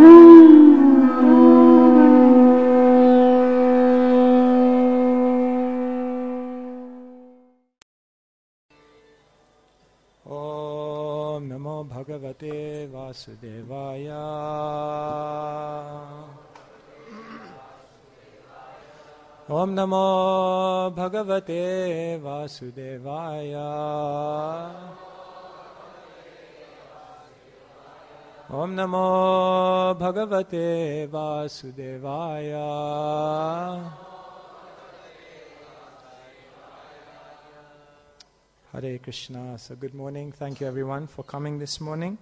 Om Namo Bhagavate Vasudevaya. Om Namo Bhagavate Vasudevaya. Om Namo Bhagavate Vasudevaya. Hare Krishna. So good morning. Thank you everyone for coming this morning.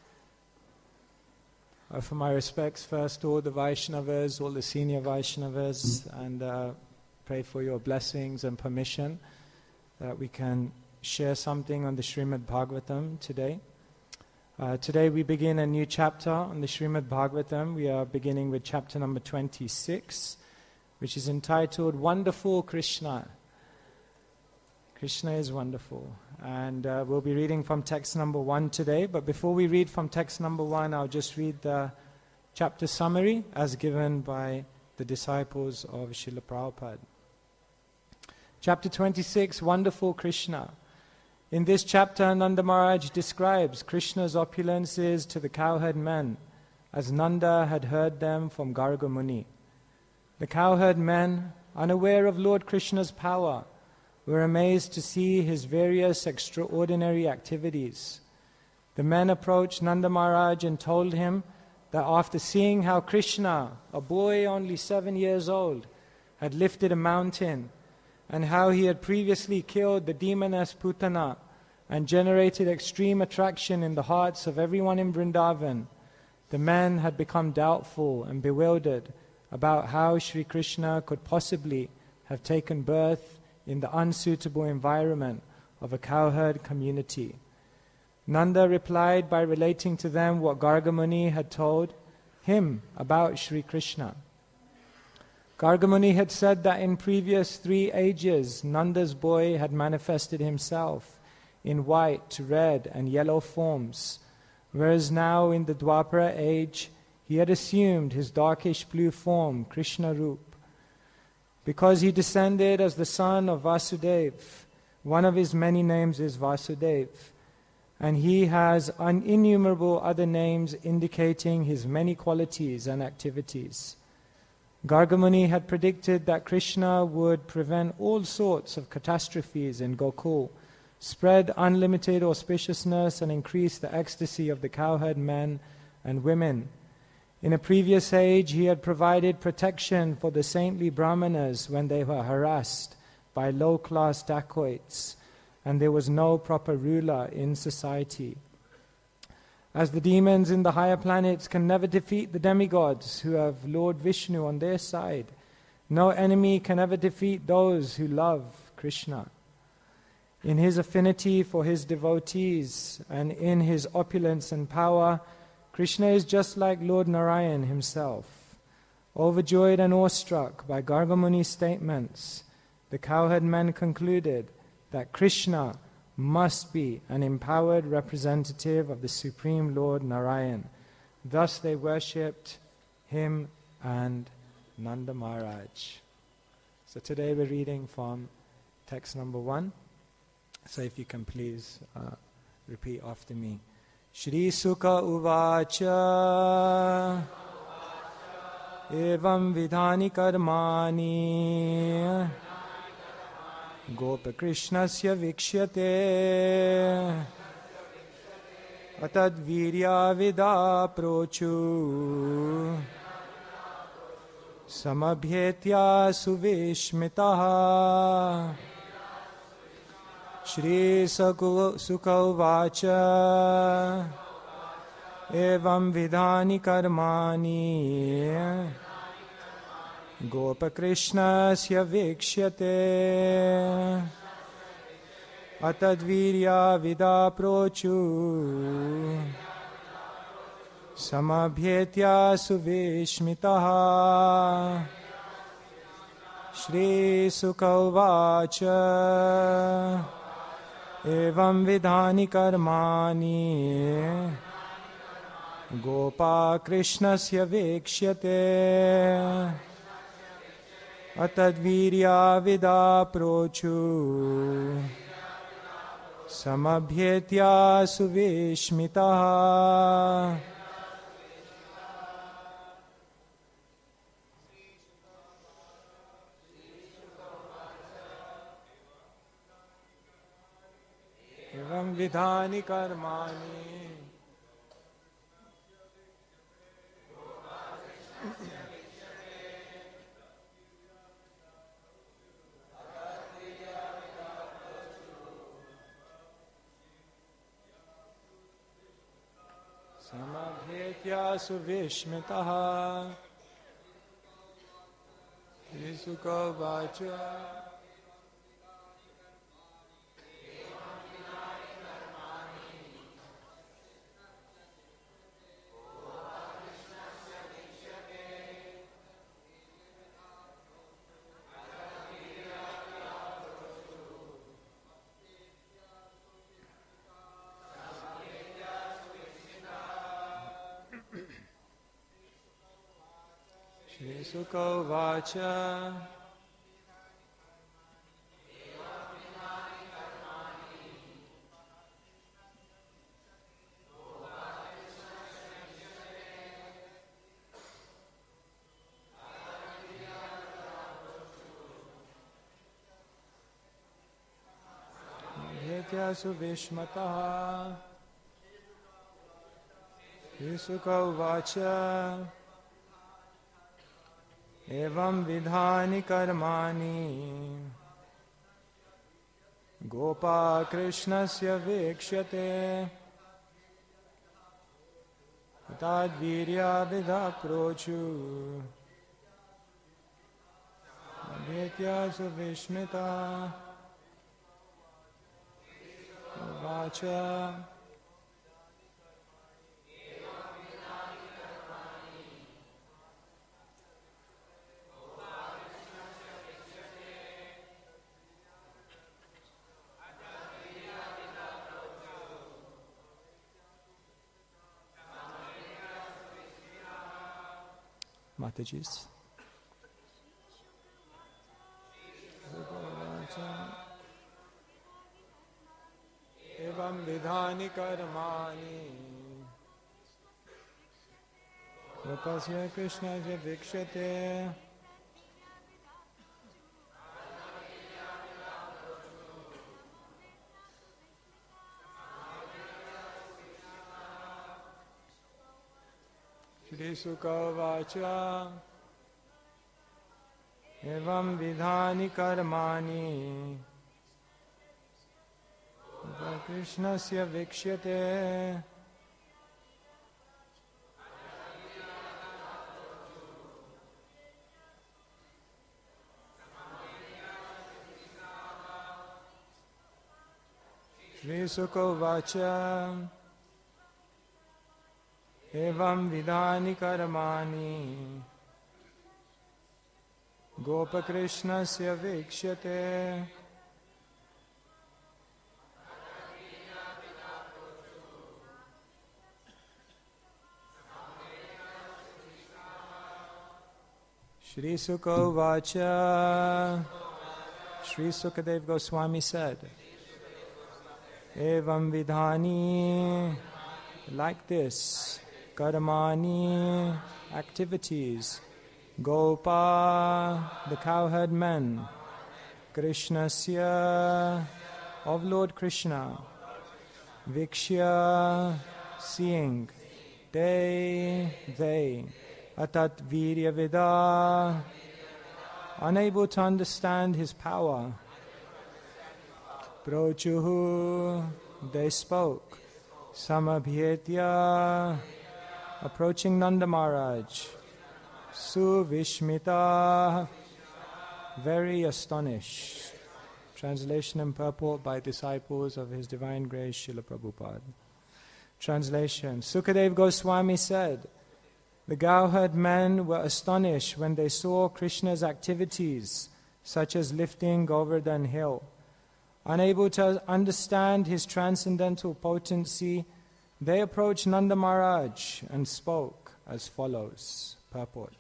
For my respects first to all the Vaishnavas, all the senior Vaishnavas, and pray for your blessings and permission that we can share something on the Srimad Bhagavatam today. Today we begin a new chapter on the Srimad Bhagavatam. We are beginning with chapter number 26, which is entitled Wonderful Krishna. Krishna is wonderful. And we'll be reading from text number 1 today. But before we read from text number 1, I'll just read the chapter summary as given by the disciples of Srila Prabhupada. Chapter 26, Wonderful Krishna. In this chapter, Nanda Maharaj describes Krishna's opulences to the cowherd men, as Nanda had heard them from Garga Muni. The cowherd men, unaware of Lord Krishna's power, were amazed to see his various extraordinary activities. The men approached Nanda Maharaj and told him that after seeing how Krishna, a boy only 7 years old, had lifted a mountain, and how he had previously killed the demoness Putana and generated extreme attraction in the hearts of everyone in Vrindavan, the men had become doubtful and bewildered about how Sri Krishna could possibly have taken birth in the unsuitable environment of a cowherd community. Nanda replied by relating to them what Garga Muni had told him about Sri Krishna. Garga Muni had said that in previous 3 ages, Nanda's boy had manifested himself in white, red and yellow forms, whereas now in the Dwapara age, he had assumed his darkish blue form, Krishna Roop. Because he descended as the son of Vasudeva, one of his many names is Vasudeva, and he has innumerable other names indicating his many qualities and activities. Garga Muni had predicted that Krishna would prevent all sorts of catastrophes in Gokul, spread unlimited auspiciousness and increase the ecstasy of the cowherd men and women. In a previous age, he had provided protection for the saintly Brahmanas when they were harassed by low-class dacoits, and there was no proper ruler in society. As the demons in the higher planets can never defeat the demigods who have Lord Vishnu on their side, no enemy can ever defeat those who love Krishna. In his affinity for his devotees and in his opulence and power, Krishna is just like Lord Narayan himself. Overjoyed and awestruck by Garga Muni's statements, the cowherd men concluded that Krishna must be an empowered representative of the Supreme Lord Narayan. Thus they worshipped him and Nanda Maharaj. So today we're reading from text number 1. So if you can please repeat after me. Shri Sukha Uvacha Evam Vidhani Karmani Gopa Krishnasya Vikshyate Atad Virya Vida Prochu Samabhyetya Suvishmitaha Shri Sukha Uvacha Evam Vidhani Karmani Gopa Krishnasya Vikshyate Atadvirya Vida Prochu Samabhyetya Suvishmitaha Shri Sukha Uvacha Evam Vidhani Karmani Gopa Krishnasya Vikshate Atadvirya Vidaprochu Samabhyetya Suvishmitaha Evam Vidhani Karmani Samabhyetya Suvishmitaha Srisuka Vacha Srisuka Vacha Bhyetya Suvishmataha Srisuka Vacha Evam Vidhani Karmani Gopa Krishnasya Vikshate Tadvirya Vidaprochu Bhyetya Suvishmita Vacha Matajis. Evam Vidhani Karmani Gopasya Krishnasya Vikshate Srisuka Vacha Evam Vidhani Karmani Krishnasya Vikshate Srisuka Vacha Evam Vidhani Karmani Gopa Krishnasya Vikshate Shri Sukha Vacha Shri Sukadev Goswami said, Evam Vidhani, like this, Karmani, activities, Gopa, the cowherd men, Krishnasya, of Lord Krishna, Vikshya, seeing, they, Atat Virya Vida, unable to understand his power, Prochuhu, they spoke, Samabhyetya, approaching Nanda Maharaj, Suvishmita, very astonished. Translation and purport by disciples of His Divine Grace, Srila Prabhupada. Translation. Sukadev Goswami said, the cowherd men were astonished when they saw Krishna's activities, such as lifting Govardhan hill. Unable to understand his transcendental potency, They approached Nanda Maharaj and spoke as follows. Purport.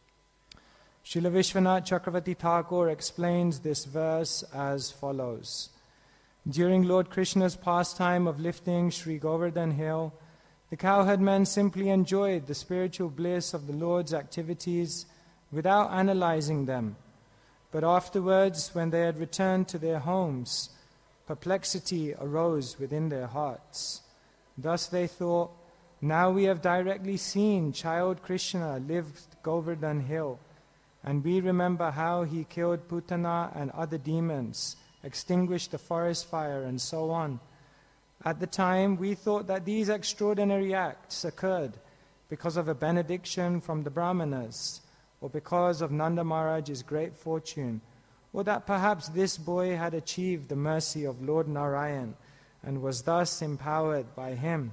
Srila Vishwanath Chakravarti Thakur explains this verse as follows. During Lord Krishna's pastime of lifting Sri Govardhan Hill, the cowherd men simply enjoyed the spiritual bliss of the Lord's activities without analyzing them. But afterwards, when they had returned to their homes, perplexity arose within their hearts. Thus they thought, now we have directly seen child Krishna live Govardhan Hill, and we remember how he killed Putana and other demons, extinguished the forest fire, and so on. At the time, we thought that these extraordinary acts occurred because of a benediction from the Brahmanas, or because of Nanda Maharaj's great fortune, or that perhaps this boy had achieved the mercy of Lord Narayan and was thus empowered by him.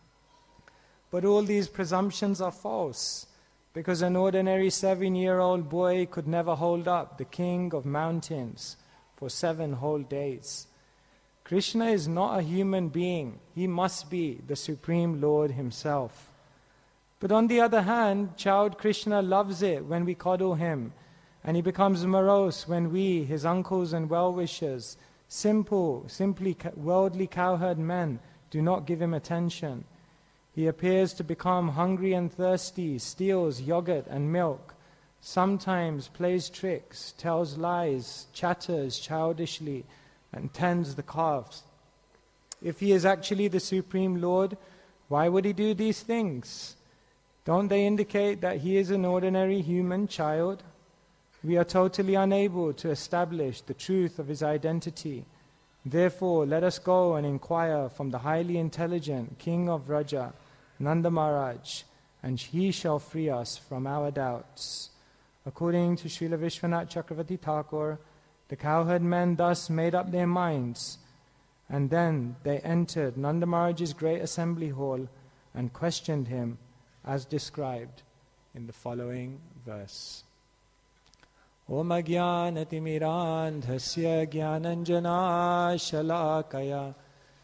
But all these presumptions are false, because an ordinary 7-year-old boy could never hold up the king of mountains for 7 whole days. Krishna is not a human being. He must be the Supreme Lord himself. But on the other hand, child Krishna loves it when we coddle him, and he becomes morose when we, his uncles and well-wishers, simply worldly cowherd men, do not give him attention. He appears to become hungry and thirsty, steals yogurt and milk, sometimes plays tricks, tells lies, chatters childishly, and tends the calves. If he is actually the Supreme Lord, why would he do these things? Don't they indicate that he is an ordinary human child? We are totally unable to establish the truth of his identity. Therefore, let us go and inquire from the highly intelligent King of Vraja, Nanda Maharaj, and he shall free us from our doubts. According to Srila Vishwanath Chakravarti Thakur, the cowherd men thus made up their minds, and then they entered Nanda Maharaj's great assembly hall and questioned him as described in the following verse. Om Ajnanatimidandhasya Jnananjana Shalakaya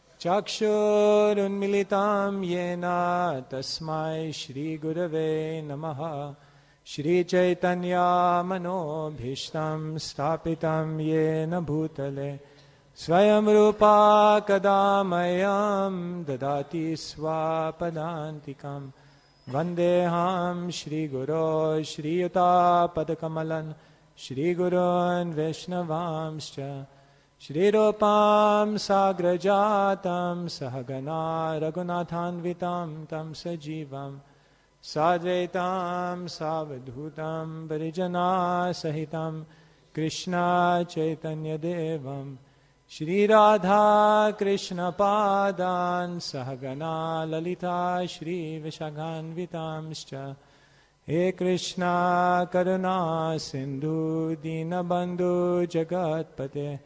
Chakshurunmilitam Yena Tasmai Shri Gurave Namaha Shri Chaitanya Manobhishtam Stapitam Yena Bhutale Swayam Rupa Kadamayam Dadati Swapadantikam Vandeham Shri Guru Shri Yuta Padakamalan Shri Gurun Vaishnavamscha Shri Rupam Sagrajatam Sahagana Raghunathanvitam Tam Sajivam Sadvaitam Savadhutam Varijana Sahitam Krishna Chaitanya Devam Shri Radha Krishna Padan Sahagana Lalita Shri Vishaghanvitamscha He Krishna Karuna Sindhu Dinabandhu Jagatpate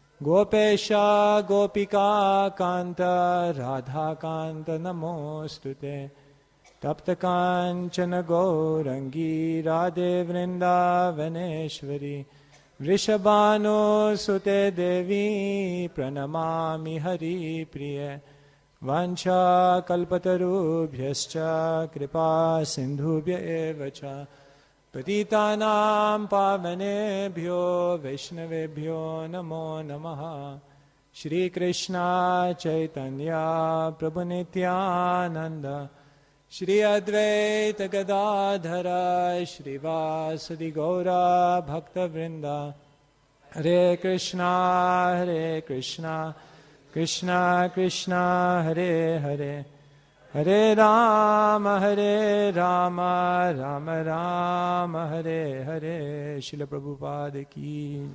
Gopesha Gopika Kanta Radha Kanta Namostute Tapta Kanchana Gaurangi Radhe Vrindavaneshwari Vrishabhanu Sute Devi Pranamami Hari Priya Vancha Kalpatarubhyascha Kripa Sindhubhya Evacha Patitanam Pavanebhyo Vaishnavebhyo Namo Namaha Shri Krishna Chaitanya Prabhu Nityananda Shri Advaita Gadadhara Shri Vasadi Gaura Bhakta Vrinda Hare Krishna Krishna Krishna Hare Hare Hare Rama Rama Rama Hare Hare Srila Prabhupada Ki.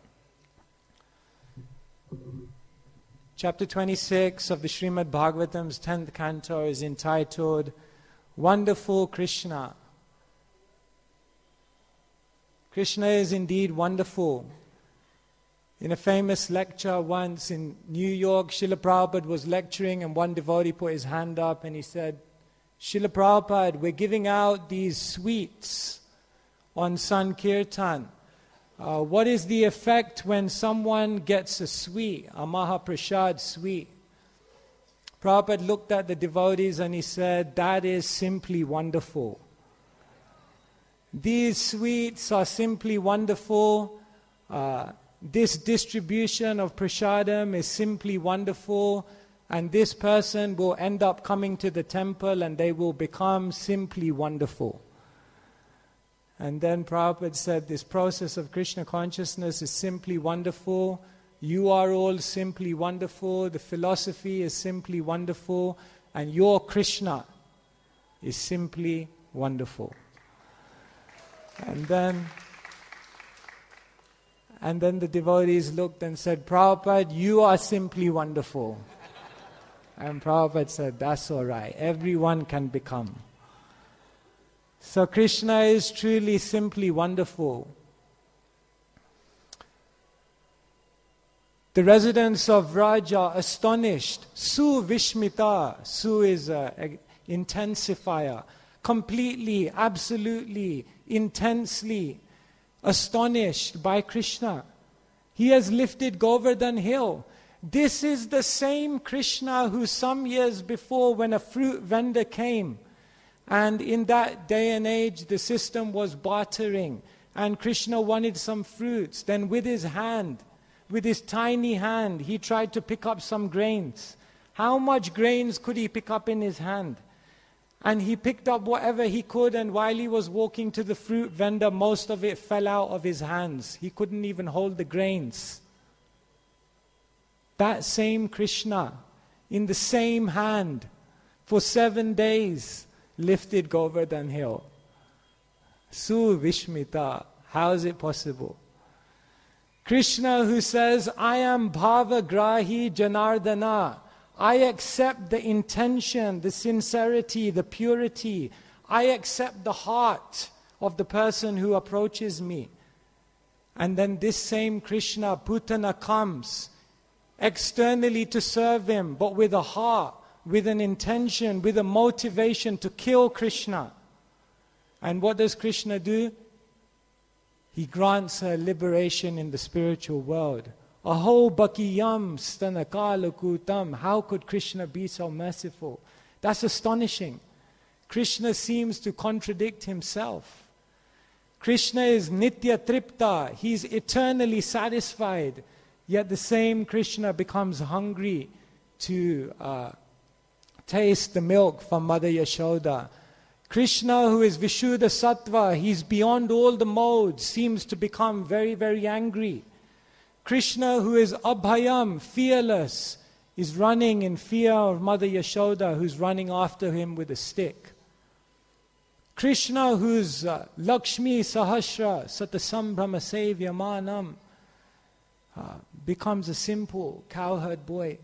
Chapter 26 of the Srimad Bhagavatam's 10th canto is entitled Wonderful Krishna. Krishna is indeed wonderful. In a famous lecture once in New York, Srila Prabhupada was lecturing and one devotee put his hand up and he said, Srila Prabhupada, we're giving out these sweets on Sankirtan. What is the effect when someone gets a sweet, a Mahaprasad sweet? Prabhupada looked at the devotees and he said, that is simply wonderful. These sweets are simply wonderful. This distribution of prasadam is simply wonderful. And this person will end up coming to the temple and they will become simply wonderful. And then Prabhupada said, this process of Krishna consciousness is simply wonderful. You are all simply wonderful. The philosophy is simply wonderful. And your Krishna is simply wonderful. And then the devotees looked and said, Prabhupada, you are simply wonderful. And Prabhupada said, that's all right. Everyone can become. So Krishna is truly simply wonderful. The residents of Vraj are astonished. Su Vishmita. Su is an intensifier. Completely, absolutely, intensely astonished by Krishna. He has lifted Govardhan Hill. This is the same Krishna who some years before, when a fruit vendor came, and in that day and age the system was bartering, and Krishna wanted some fruits, then with his hand, with his tiny hand, he tried to pick up some grains. How much grains could he pick up in his hand? And he picked up whatever he could, and while he was walking to the fruit vendor, most of it fell out of his hands. He couldn't even hold the grains. That same Krishna, in the same hand, for 7 days, lifted Govardhan Hill. Su Vishmita. How is it possible? Krishna who says, I am Bhavagrahi Janardana. I accept the intention, the sincerity, the purity. I accept the heart of the person who approaches me. And then this same Krishna, Putana, comes externally to serve him, but with a heart, with an intention, with a motivation to kill Krishna. And what does Krishna do? He grants her liberation in the spiritual world. Aho bakiyam stanakalakutam. How could Krishna be so merciful? That's astonishing. Krishna seems to contradict himself. Krishna is nitya tripta. He's eternally satisfied. Yet the same Krishna becomes hungry to taste the milk from Mother Yashoda. Krishna, who is Vishuddha Sattva, he's beyond all the modes, seems to become very, very angry. Krishna, who is Abhayam, fearless, is running in fear of Mother Yashoda, who's running after him with a stick. Krishna, who's Lakshmi Sahasra, Satasambhrama Sevyamanam, becomes a simple cowherd boy.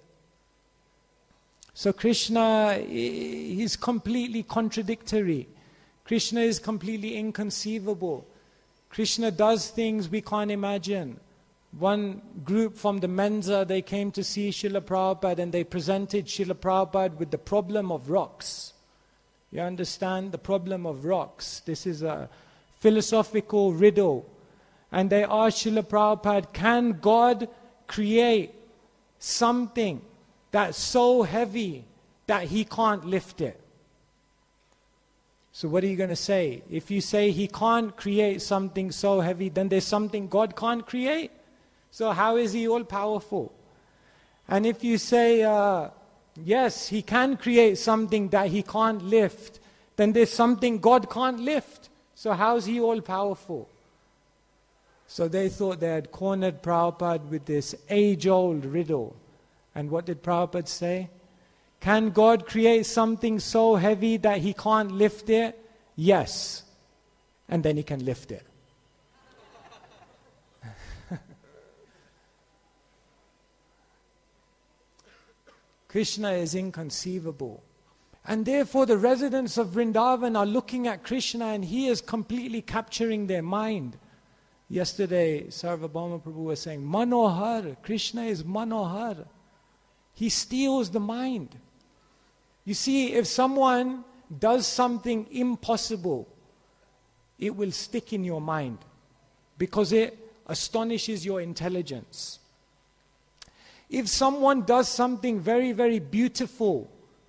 So Krishna is completely contradictory. Krishna is completely inconceivable. Krishna does things we can't imagine. One group from the Mensa, they came to see Srila Prabhupada and they presented Srila Prabhupada with the problem of rocks. You understand? The problem of rocks. This is a philosophical riddle. And they asked Srila Prabhupada, can God create something that's so heavy that he can't lift it? So what are you going to say? If you say he can't create something so heavy, then there's something God can't create. So how is he all powerful? And if you say, yes, he can create something that he can't lift, then there's something God can't lift. So how is he all powerful? So they thought they had cornered Prabhupada with this age-old riddle. And what did Prabhupada say? Can God create something so heavy that he can't lift it? Yes. And then he can lift it. Krishna is inconceivable. And therefore the residents of Vrindavan are looking at Krishna and he is completely capturing their mind. Yesterday, Sarvabhauma Prabhu was saying, Manohar, Krishna is Manohar. He steals the mind. You see, if someone does something impossible, it will stick in your mind because it astonishes your intelligence. If someone does something very, very beautiful,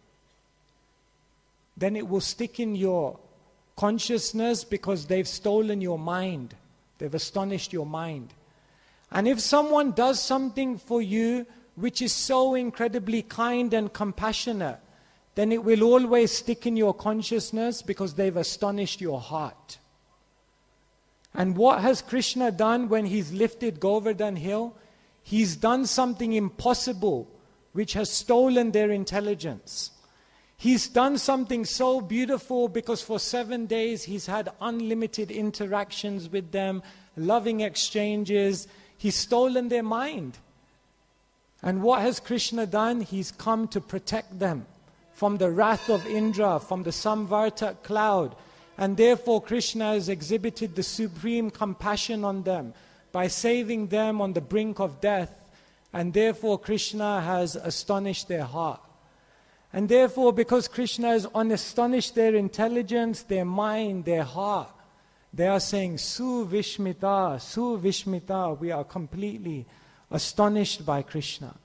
then it will stick in your consciousness because they've stolen your mind. They've astonished your mind. And if someone does something for you which is so incredibly kind and compassionate, then it will always stick in your consciousness because they've astonished your heart. And what has Krishna done when he's lifted Govardhan Hill? He's done something impossible which has stolen their intelligence. He's done something so beautiful because for 7 days he's had unlimited interactions with them, loving exchanges. He's stolen their mind. And what has Krishna done? He's come to protect them from the wrath of Indra, from the Samvartak cloud. And therefore Krishna has exhibited the supreme compassion on them by saving them on the brink of death. And therefore Krishna has astonished their heart. And therefore, because Krishna has astonished their intelligence, their mind, their heart, they are saying, Su Vishmita, we are completely astonished by Krishna.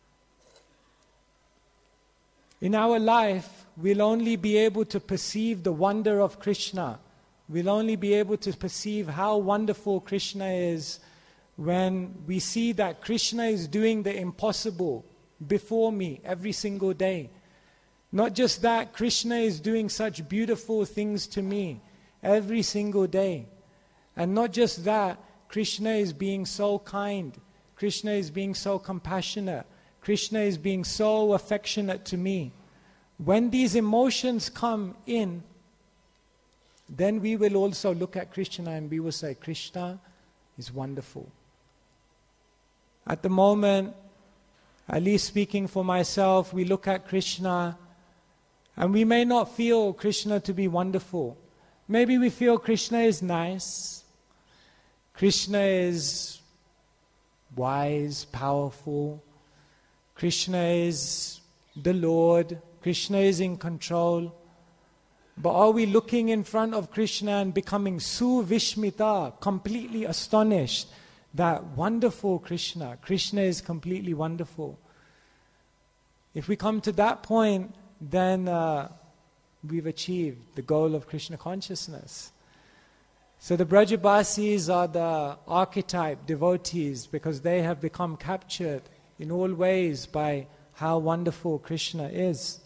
In our life, we'll only be able to perceive the wonder of Krishna. We'll only be able to perceive how wonderful Krishna is when we see that Krishna is doing the impossible before me every single day. Not just that, Krishna is doing such beautiful things to me every single day. And not just that, Krishna is being so kind. Krishna is being so compassionate. Krishna is being so affectionate to me. When these emotions come in, then we will also look at Krishna and we will say, Krishna is wonderful. At the moment, at least speaking for myself, we look at Krishna and we may not feel Krishna to be wonderful. Maybe we feel Krishna is nice. Krishna is wise, powerful. Krishna is the Lord. Krishna is in control. But are we looking in front of Krishna and becoming Su Vishmita, completely astonished that wonderful Krishna is completely wonderful? If we come to that point, then we've achieved the goal of Krishna consciousness. So the Brajabasis are the archetype devotees because they have become captured in all ways by how wonderful Krishna is.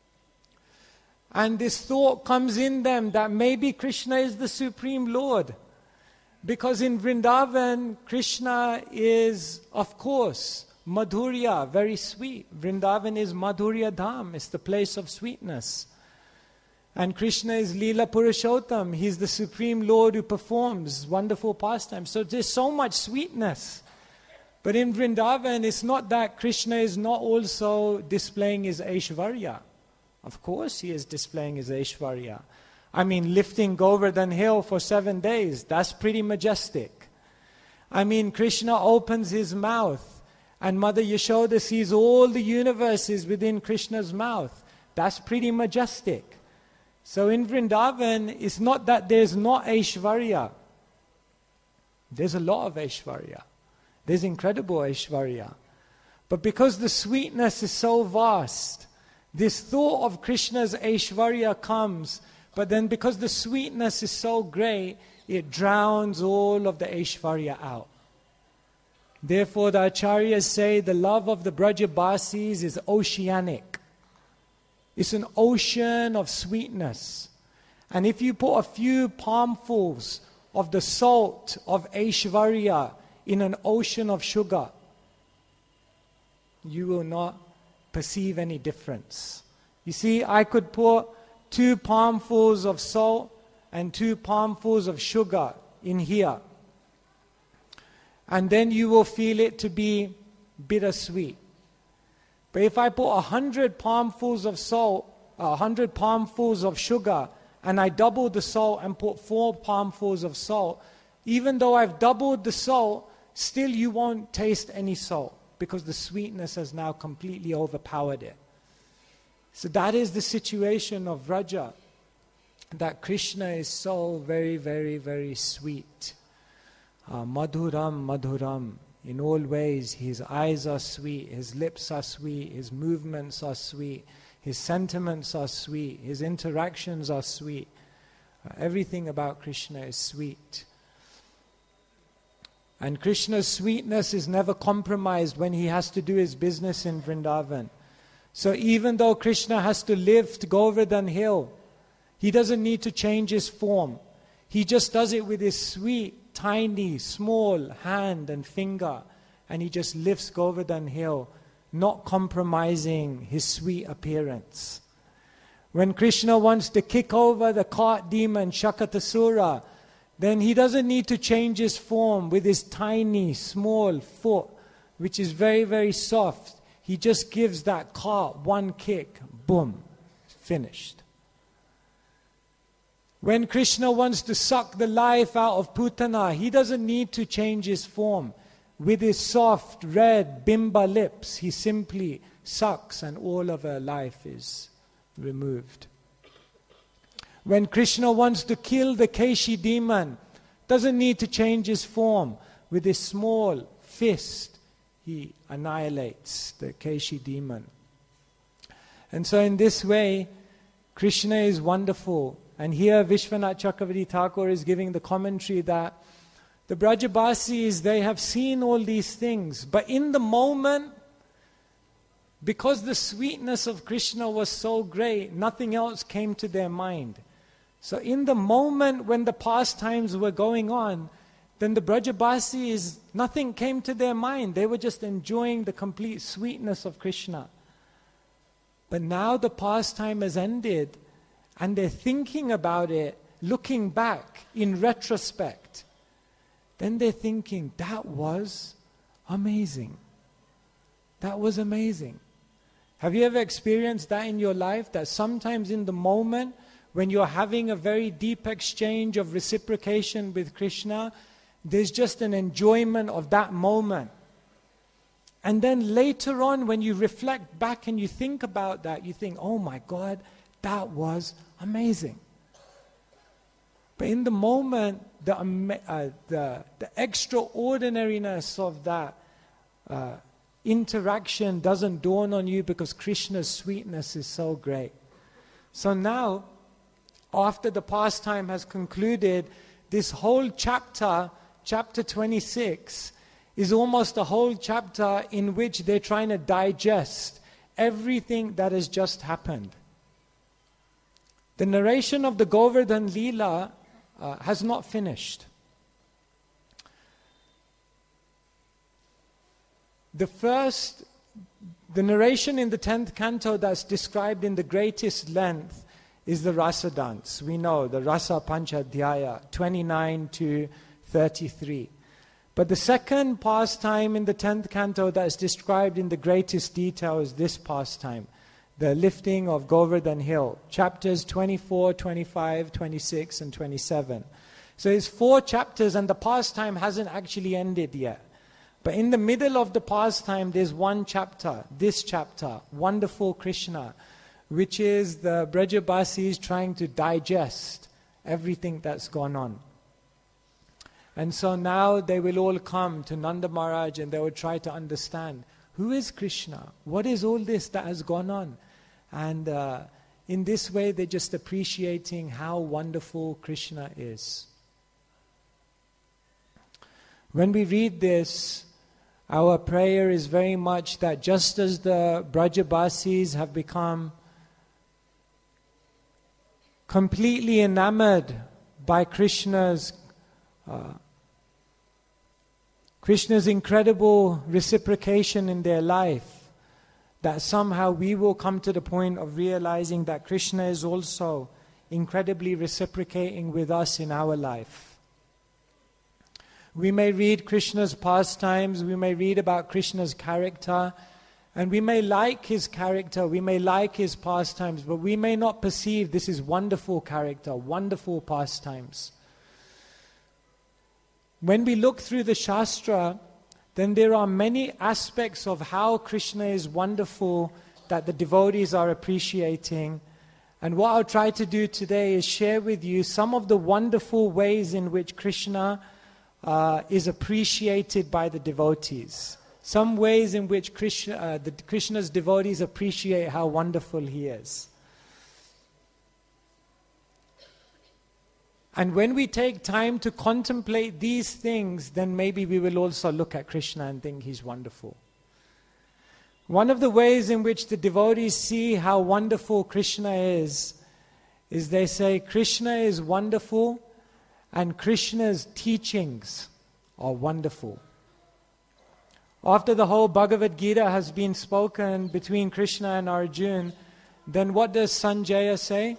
And this thought comes in them that maybe Krishna is the Supreme Lord. Because in Vrindavan, Krishna is, of course, Madhurya, very sweet. Vrindavan is Madhurya Dham, it's the place of sweetness. And Krishna is Leela Purushottam, He's the Supreme Lord who performs wonderful pastimes. So there's so much sweetness. But in Vrindavan, it's not that Krishna is not also displaying his Aishvarya. Of course he is displaying his Aishvarya. I mean, lifting Govardhan Hill for 7 days, that's pretty majestic. I mean, Krishna opens his mouth and Mother Yashoda sees all the universes within Krishna's mouth. That's pretty majestic. So in Vrindavan, it's not that there's not Aishvarya. There's a lot of Aishvarya. There's incredible Aishvarya. But because the sweetness is so vast, this thought of Krishna's Aishvarya comes, but then because the sweetness is so great, it drowns all of the Aishvarya out. Therefore the Acharyas say the love of the Brajabasis is oceanic. It's an ocean of sweetness. And if you put a few palmfuls of the salt of Aishvarya in an ocean of sugar, you will not perceive any difference. You see, I could put 2 palmfuls of salt and 2 palmfuls of sugar in here. And then you will feel it to be bittersweet. But if I put 100 palmfuls of salt, 100 palmfuls of sugar, and I double the salt and put 4 palmfuls of salt, even though I've doubled the salt, still you won't taste any salt because the sweetness has now completely overpowered it. So that is the situation of Vraja, that Krishna is so very, very, very sweet. Madhuram, Madhuram. in all ways. His eyes are sweet, His lips are sweet, His movements are sweet, His sentiments are sweet, His interactions are sweet. Everything about Krishna is sweet. And Krishna's sweetness is never compromised when He has to do His business in Vrindavan. So even though Krishna has to lift Govardhan Hill, He doesn't need to change His form. He just does it with His sweet, tiny, small hand and finger. And He just lifts Govardhan Hill, not compromising His sweet appearance. When Krishna wants to kick over the cart demon Shakatasura, then He doesn't need to change His form with His tiny, small foot, which is very, very soft. He just gives that cart one kick, boom, finished. When Krishna wants to suck the life out of Putana, He doesn't need to change His form. With His soft, red bimba lips, He simply sucks and all of her life is removed. When Krishna wants to kill the Keshi demon, doesn't need to change his form. With his small fist, He annihilates the Keshi demon. And so in this way, Krishna is wonderful. And here Vishwanath Chakravarti Thakur is giving the commentary that the Brajabasis, they have seen all these things. But in the moment, because the sweetness of Krishna was so great, nothing else came to their mind. So in the moment when the pastimes were going on, then the Brajabasis, nothing came to their mind. They were just enjoying the complete sweetness of Krishna. But now the pastime has ended, and they're thinking about it, looking back in retrospect. Then they're thinking, that was amazing. That was amazing. Have you ever experienced that in your life? That sometimes in the moment, when you're having a very deep exchange of reciprocation with Krishna, there's just an enjoyment of that moment. And then later on, when you reflect back and you think about that, you think, oh my God, that was amazing. But in the moment, the extraordinariness of that interaction doesn't dawn on you because Krishna's sweetness is so great. So now, after the pastime has concluded, this whole chapter, chapter 26, is almost a whole chapter in which they're trying to digest everything that has just happened. The narration of the Govardhan Leela has not finished. The narration in the 10th canto that's described in the greatest length is the Rasa dance. We know, the Rasa Panchadhyaya, 29 to 33. But the second pastime in the 10th canto that is described in the greatest detail is this pastime, the lifting of Govardhan Hill, chapters 24, 25, 26, and 27. So it's 4 chapters and the pastime hasn't actually ended yet. But in the middle of the pastime, there's one chapter, this chapter, Wonderful Krishna, which is the Brajabasis trying to digest everything that's gone on. And so now they will all come to Nanda Maharaj and they will try to understand, who is Krishna? What is all this that has gone on? And in this way, they're just appreciating how wonderful Krishna is. When we read this, our prayer is very much that just as the Brajabasis have become completely enamored by Krishna's incredible reciprocation in their life, that somehow we will come to the point of realizing that Krishna is also incredibly reciprocating with us in our life. We may read Krishna's pastimes, we may read about Krishna's character, and we may like his character, we may like his pastimes, but we may not perceive this is wonderful character, wonderful pastimes. When we look through the Shastra, then there are many aspects of how Krishna is wonderful that the devotees are appreciating. And what I'll try to do today is share with you some of the wonderful ways in which Krishna is appreciated by the devotees. Some ways in which Krishna's devotees appreciate how wonderful He is. And when we take time to contemplate these things, then maybe we will also look at Krishna and think He's wonderful. One of the ways in which the devotees see how wonderful Krishna is they say Krishna is wonderful and Krishna's teachings are wonderful. After the whole Bhagavad Gita has been spoken between Krishna and Arjuna, then what does Sanjaya say?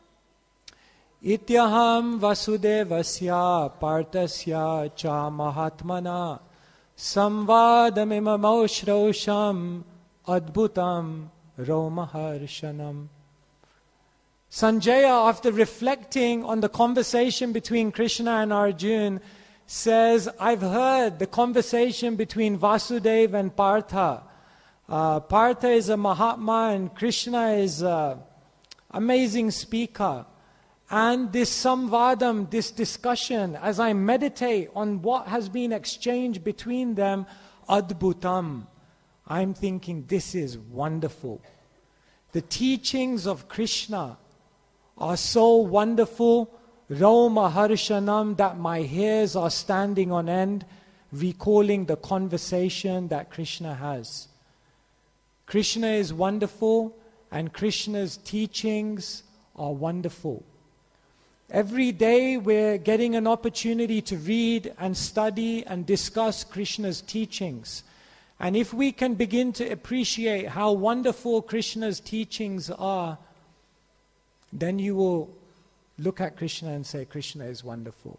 Ityaham vasudevasya partasya cha mahatmana samvadamimamau shrosham adbhutam romaharshanam. Sanjaya, after reflecting on the conversation between Krishna and Arjuna, says, I've heard the conversation between Vasudeva and Partha. Partha is a Mahatma and Krishna is an amazing speaker. And this samvadam, this discussion, as I meditate on what has been exchanged between them, adbhutam, I'm thinking this is wonderful. The teachings of Krishna are so wonderful, Roma Harshanam, that my hairs are standing on end, recalling the conversation that Krishna has. Krishna is wonderful, and Krishna's teachings are wonderful. Every day we're getting an opportunity to read and study and discuss Krishna's teachings. And if we can begin to appreciate how wonderful Krishna's teachings are, then you will look at Krishna and say, Krishna is wonderful.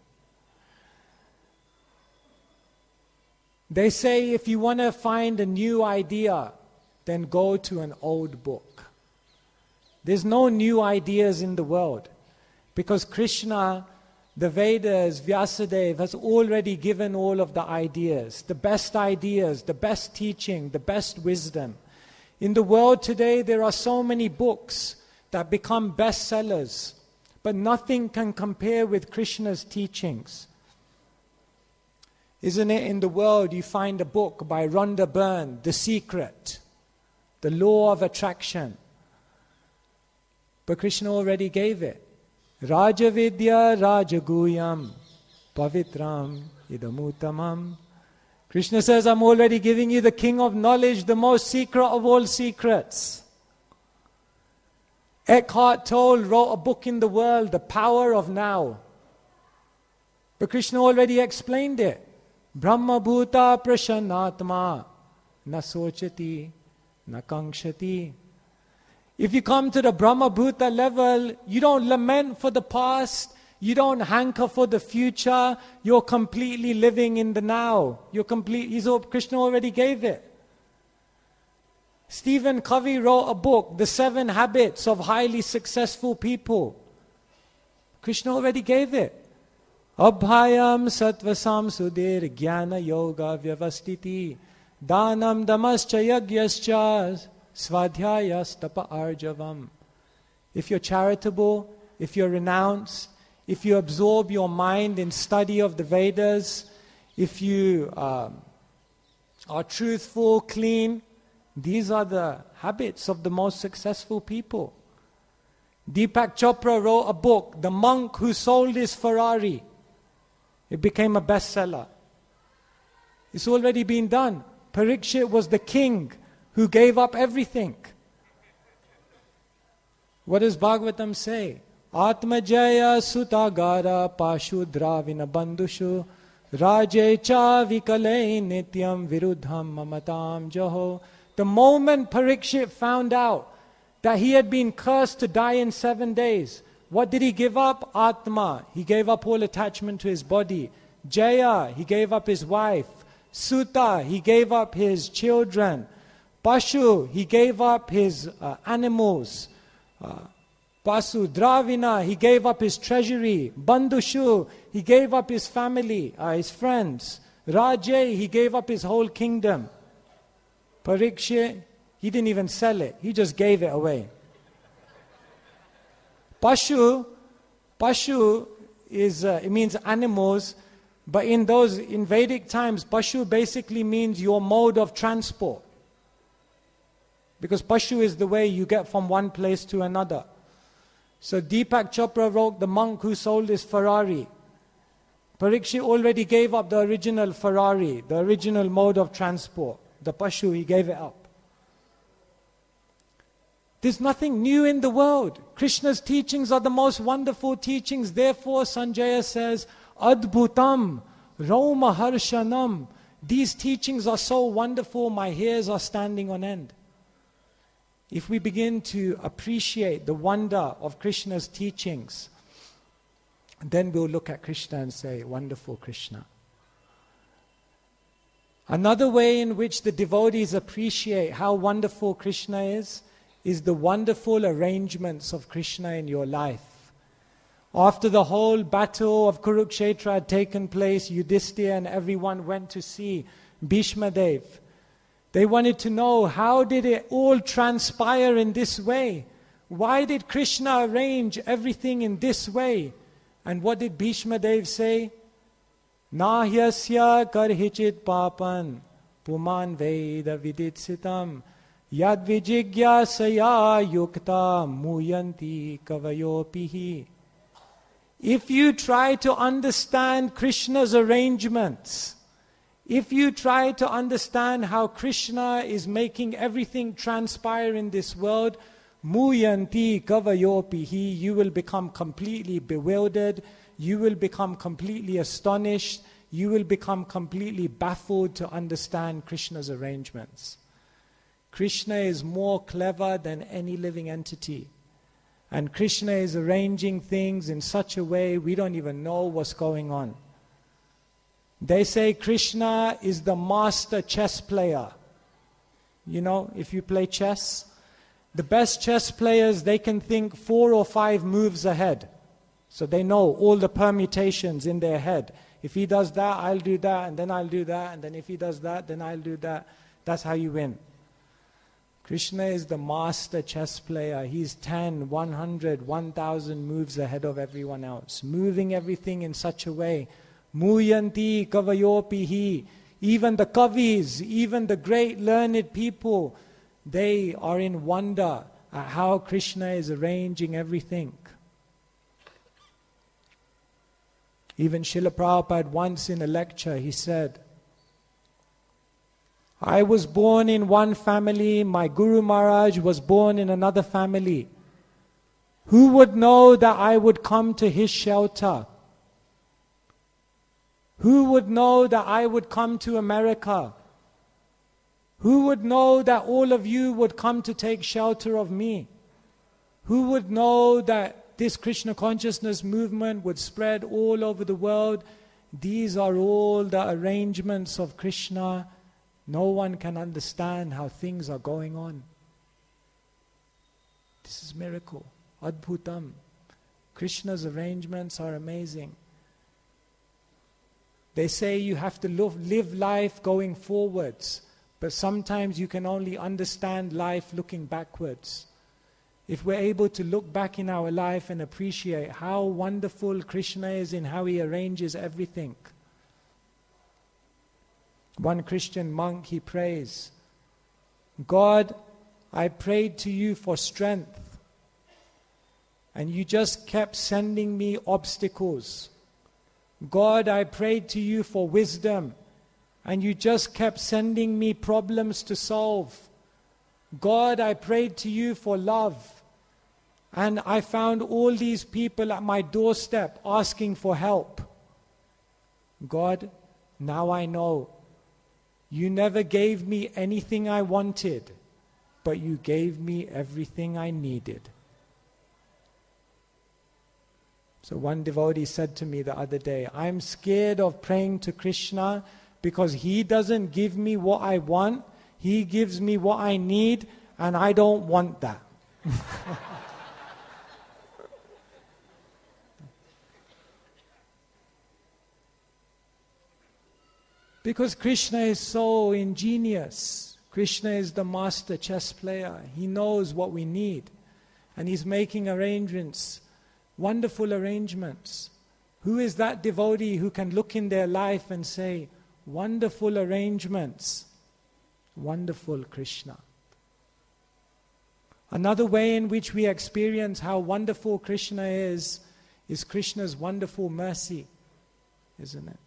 They say if you want to find a new idea, then go to an old book. There's no new ideas in the world. Because Krishna, the Vedas, Vyasadeva has already given all of the ideas, the best teaching, the best wisdom. In the world today, there are so many books that become bestsellers, but nothing can compare with Krishna's teachings. Isn't it, in the world you find a book by Rhonda Byrne, The Secret, The Law of Attraction. But Krishna already gave it. Rajavidya Rajaguyam Pavitram Idamutamam. Krishna says, I'm already giving you the king of knowledge, the most secret of all secrets. Eckhart Tolle wrote a book in the world, The Power of Now. But Krishna already explained it. Brahma Bhuta Prashanatma Na Sochati Na Kankshati. If you come to the Brahma Bhuta level, you don't lament for the past, you don't hanker for the future, you're completely living in the now. Krishna already gave it. Stephen Covey wrote a book, The 7 Habits of Highly Successful People. Krishna already gave it. Abhayam sattvasam sudir jnana yoga vyavastiti danam damascha yagyascha svadhyaya stapa arjavam. If you're charitable, if you're renounced, if you absorb your mind in study of the Vedas, if you are truthful, clean, these are the habits of the most successful people. Deepak Chopra wrote a book, The Monk Who Sold His Ferrari. It became a bestseller. It's already been done. Parikshit was the king who gave up everything. What does Bhagavatam say? Atmajaya sutagara pashu dravina bandushu raje cha vikale nityam viruddham mamatam jaho. The moment Parikshit found out that he had been cursed to die in 7 days, what did he give up? Atma. He gave up all attachment to his body. Jaya, he gave up his wife. Suta, he gave up his children. Pashu, he gave up his animals. Pasu, Dravina, he gave up his treasury. Bandushu, he gave up his family, his friends. Rajay, he gave up his whole kingdom. Parikshit, he didn't even sell it. He just gave it away. Pashu is, it means animals, But in Vedic times, Pashu basically means your mode of transport. Because Pashu is the way you get from one place to another. So Deepak Chopra wrote, the monk who sold his Ferrari. Parikshit already gave up the original Ferrari, the original mode of transport. The Pashu, he gave it up. There's nothing new in the world. Krishna's teachings are the most wonderful teachings. Therefore, Sanjaya says, Adbhutam, Rauma Harshanam. These teachings are so wonderful, my hairs are standing on end. If we begin to appreciate the wonder of Krishna's teachings, then we'll look at Krishna and say, wonderful Krishna. Another way in which the devotees appreciate how wonderful Krishna is the wonderful arrangements of Krishna in your life. After the whole battle of Kurukshetra had taken place, Yudhishthira and everyone went to see Bhishma Dev. They wanted to know, how did it all transpire in this way? Why did Krishna arrange everything in this way? And what did Bhishma Dev say? Nahyasya karhichit papan puman veda viditsitam yad vijigyasaya yukta muyanti kavayopihi. If you try to understand Krishna's arrangements, if you try to understand how Krishna is making everything transpire in this world, muyanti kavayopihi, you will become completely bewildered, you will become completely astonished, you will become completely baffled to understand Krishna's arrangements. Krishna is more clever than any living entity. And Krishna is arranging things in such a way we don't even know what's going on. They say Krishna is the master chess player. You know, if you play chess, the best chess players, they can think 4 or 5 moves ahead. So they know all the permutations in their head. If he does that, I'll do that, and then I'll do that, and then if he does that, then I'll do that. That's how you win. Krishna is the master chess player. He's 10, 100, 1,000 moves ahead of everyone else, moving everything in such a way. Muyanti kavayopihi. Even the kavis, even the great learned people, they are in wonder at how Krishna is arranging everything. Even Srila Prabhupada once in a lecture, he said, I was born in one family, my Guru Maharaj was born in another family. Who would know that I would come to his shelter? Who would know that I would come to America? Who would know that all of you would come to take shelter of me? Who would know that this Krishna consciousness movement would spread all over the world? These are all the arrangements of Krishna. No one can understand how things are going on. This is miracle. Adbhutam. Krishna's arrangements are amazing. They say you have to live life going forwards, but sometimes you can only understand life looking backwards. If we're able to look back in our life and appreciate how wonderful Krishna is in how he arranges everything. One Christian monk, he prays, God, I prayed to you for strength, and you just kept sending me obstacles. God, I prayed to you for wisdom, and you just kept sending me problems to solve. God, I prayed to you for love, and I found all these people at my doorstep asking for help. God, now I know you never gave me anything I wanted, but you gave me everything I needed. So one devotee said to me the other day, I'm scared of praying to Krishna because he doesn't give me what I want, he gives me what I need, and I don't want that. Because Krishna is so ingenious. Krishna is the master chess player. He knows what we need. And he's making arrangements, wonderful arrangements. Who is that devotee who can look in their life and say, wonderful arrangements, wonderful Krishna? Another way in which we experience how wonderful Krishna is Krishna's wonderful mercy, isn't it?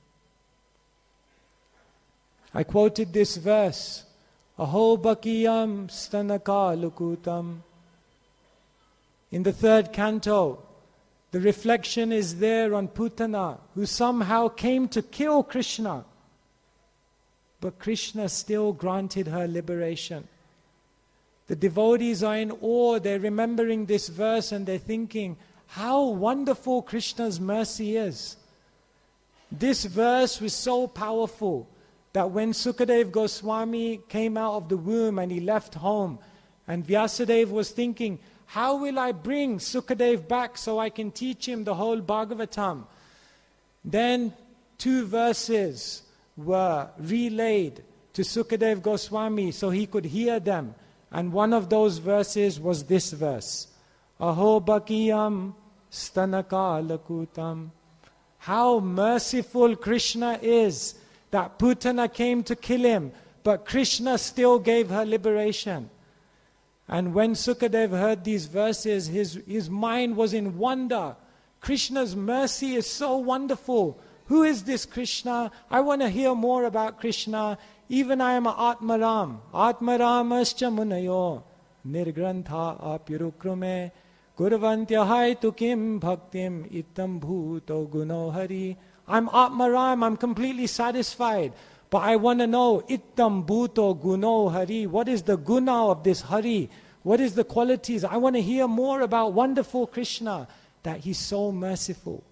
I quoted this verse, Aho Bakiyam Stanaka Lukutam. In the 3rd canto, the reflection is there on Putana, who somehow came to kill Krishna. But Krishna still granted her liberation. The devotees are in awe, they're remembering this verse and they're thinking, how wonderful Krishna's mercy is. This verse was so powerful that when Sukadeva Goswami came out of the womb and he left home, and Vyasadeva was thinking, how will I bring Sukadeva back so I can teach him the whole Bhagavatam? Then 2 verses were relayed to Sukadeva Goswami so he could hear them. And one of those verses was this verse, Aho Bakiyam Stanaka Lakutam. How merciful Krishna is that Putana came to kill him, but Krishna still gave her liberation. And when Sukadeva heard these verses, his mind was in wonder. Krishna's mercy is so wonderful. Who is this Krishna? I want to hear more about Krishna. Even I am a Atmaram. Atmaramascha munayo nirgrantha apyurukrume gurvantya haitu kim bhaktim itam bhuto guno hari. I'm Atmaram, I'm completely satisfied. But I want to know, Ittam Bhuto Guno Hari, what is the guna of this Hari? What is the qualities? I want to hear more about wonderful Krishna, that He's so merciful.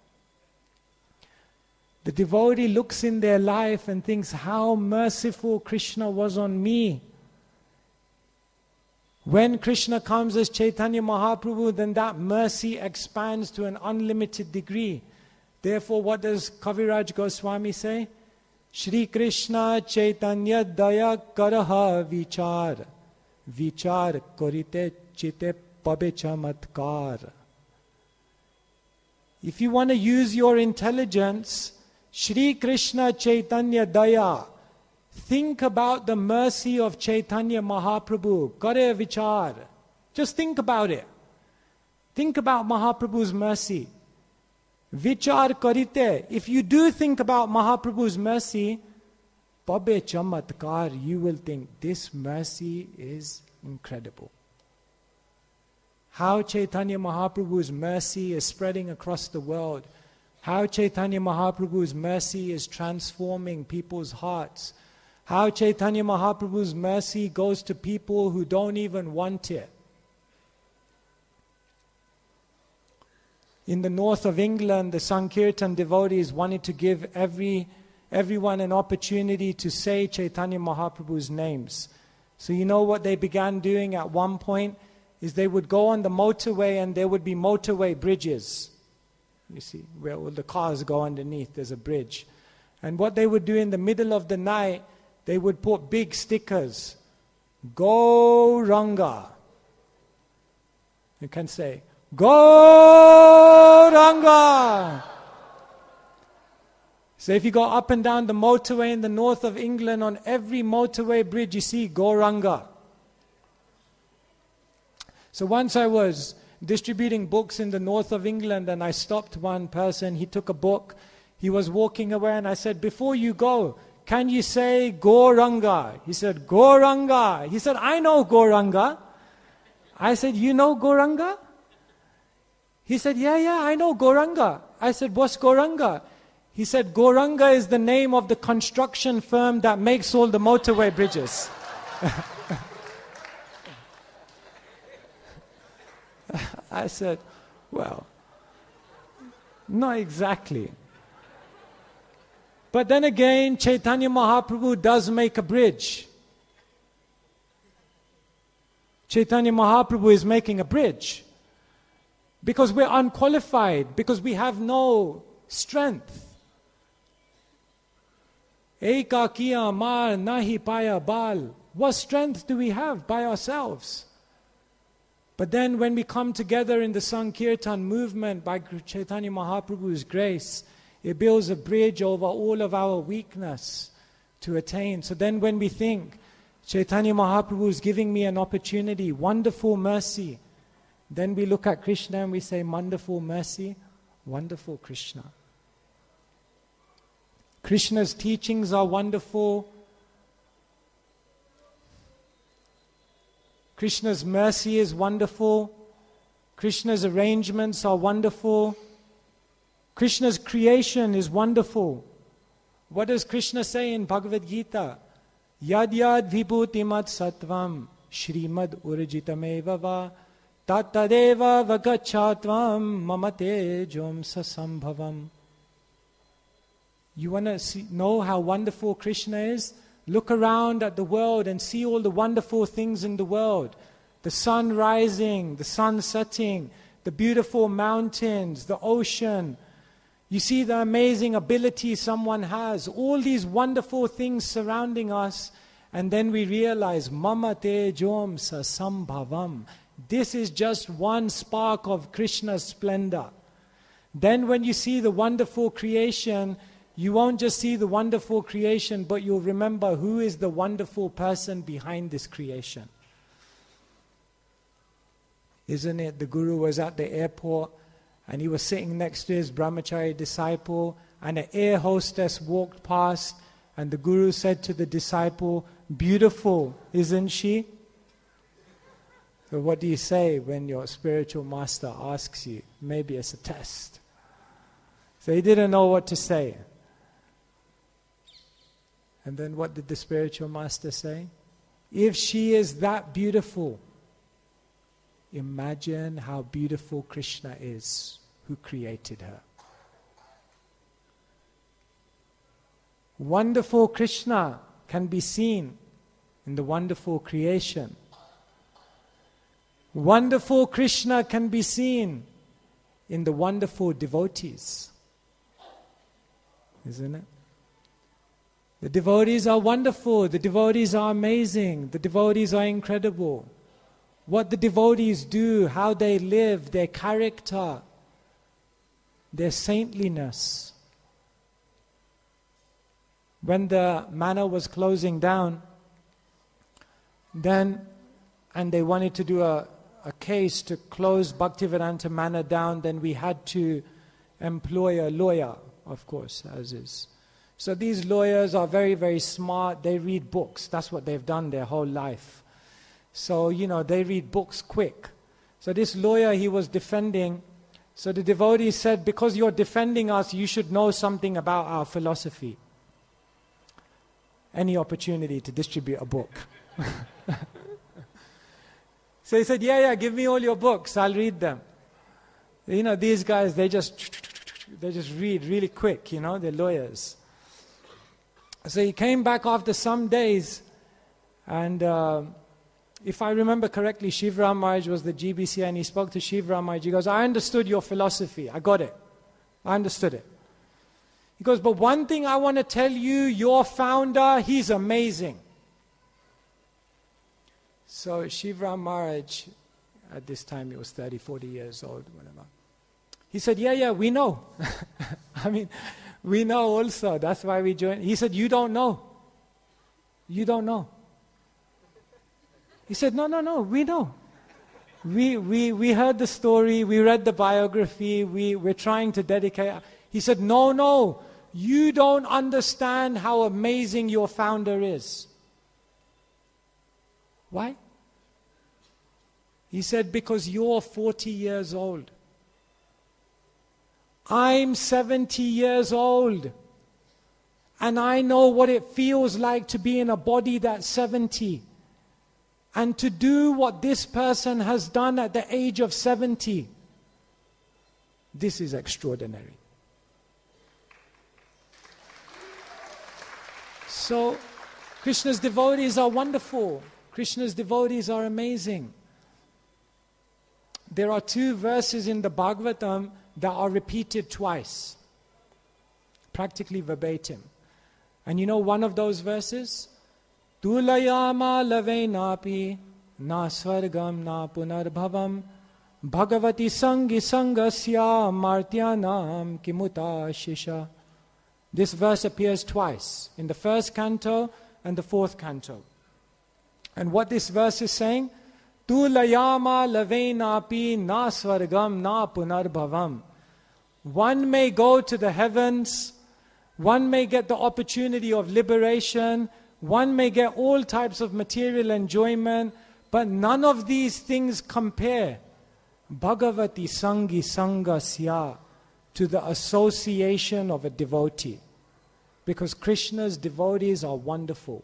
The devotee looks in their life and thinks, how merciful Krishna was on me. When Krishna comes as Chaitanya Mahaprabhu, then that mercy expands to an unlimited degree. Therefore, what does Kaviraj Goswami say? Shri Krishna Chaitanya Daya Karaha Vichar Vichar Korite Chite Pabe Chamatkar. If you want to use your intelligence, Shri Krishna Chaitanya Daya, think about the mercy of Chaitanya Mahaprabhu. Kare Vichar. Just think about it. Think about Mahaprabhu's mercy. Vichar karite. If you do think about Mahaprabhu's mercy, Pabe Chamatkar, you will think this mercy is incredible. How Chaitanya Mahaprabhu's mercy is spreading across the world. How Chaitanya Mahaprabhu's mercy is transforming people's hearts. How Chaitanya Mahaprabhu's mercy goes to people who don't even want it. In the north of England, the Sankirtan devotees wanted to give everyone an opportunity to say Chaitanya Mahaprabhu's names. So you know what they began doing at one point? Is they would go on the motorway and there would be motorway bridges. You see, where all the cars go underneath, there's a bridge. And what they would do in the middle of the night, they would put big stickers. Gauranga. You can say, Gauranga. So if you go up and down the motorway in the north of England, on every motorway bridge you see Gauranga. So once I was distributing books in the north of England and I stopped one person, he took a book, he was walking away and I said, before you go, can you say Gauranga? He said, Gauranga. He said, I know Gauranga. I said, you know Gauranga? He said, yeah, I know Gauranga. I said, what's Gauranga? He said, Gauranga is the name of the construction firm that makes all the motorway bridges. I said, well, not exactly. But then again, Chaitanya Mahaprabhu does make a bridge. Chaitanya Mahaprabhu is making a bridge. Because we're unqualified, because we have no strength. Eka kiya mar nahi paya bal. What strength do we have by ourselves? But then when we come together in the Sankirtan movement by Chaitanya Mahaprabhu's grace, it builds a bridge over all of our weakness to attain. So then when we think, Chaitanya Mahaprabhu is giving me an opportunity, wonderful mercy, then we look at Krishna and we say, wonderful mercy, wonderful Krishna. Krishna's teachings are wonderful. Krishna's mercy is wonderful. Krishna's arrangements are wonderful. Krishna's creation is wonderful. What does Krishna say in Bhagavad Gita? Yad yad vibhutimat sattvam shrimad urjitameva va tattadeva vagachatvam mamate jom sasambhavam. You want to know how wonderful Krishna is? Look around at the world and see all the wonderful things in the world. The sun rising, the sun setting, the beautiful mountains, the ocean. You see the amazing ability someone has. All these wonderful things surrounding us. And then we realize, Mama te jom sa sambhavam. This is just one spark of Krishna's splendor. Then when you see the wonderful creation, you won't just see the wonderful creation, but you'll remember who is the wonderful person behind this creation. Isn't it? The Guru was at the airport and he was sitting next to his brahmachari disciple, and an air hostess walked past, and the Guru said to the disciple, beautiful, isn't she? So what do you say when your spiritual master asks you? Maybe it's a test. So he didn't know what to say. And then what did the spiritual master say? If she is that beautiful, imagine how beautiful Krishna is, who created her. Wonderful Krishna can be seen in the wonderful creation. Wonderful Krishna can be seen in the wonderful devotees. Isn't it? The devotees are wonderful. The devotees are amazing. The devotees are incredible. What the devotees do, how they live, their character, their saintliness. When the manor was closing down, and they wanted to do a case to close Bhaktivedanta Manor down, then we had to employ a lawyer, of course, as is. So these lawyers are very, very smart. They read books. That's what they've done their whole life. So, they read books quick. So this lawyer, he was defending. So the devotee said, because you're defending us, you should know something about our philosophy. Any opportunity to distribute a book. So he said, yeah, give me all your books. I'll read them. These guys, they just read really quick, they're lawyers. So he came back after some days, and if I remember correctly, Shivram Maharaj was the GBC, and he spoke to Shivram Maharaj. He goes, I understood your philosophy. I got it. I understood it. He goes, but one thing I want to tell you, your founder, he's amazing. So Shivram Maharaj, at this time he was 30, 40 years old, whatever. He said, yeah, we know. We know also. That's why we joined. He said, you don't know. You don't know. He said, no, we know. We heard the story, we read the biography, we're trying to dedicate. He said, no, you don't understand how amazing your founder is. Why? He said, because you're 40 years old. I'm 70 years old. And I know what it feels like to be in a body that's 70. And to do what this person has done at the age of 70. This is extraordinary. So, Krishna's devotees are wonderful. Krishna's devotees are amazing. There are 2 verses in the Bhagavatam that are repeated twice, practically verbatim. And one of those verses? Tulayama lavenapi na swargam na punarbhavam bhagavati sangi sangasya martyanam kimuta shisha. This verse appears twice, in the first canto and the fourth canto. And what this verse is saying, Tu layama lavenapi na swargam na punarbhavam. One may go to the heavens, one may get the opportunity of liberation, one may get all types of material enjoyment, but none of these things compare Bhagavati Sangi Sangasya to the association of a devotee. Because Krishna's devotees are wonderful.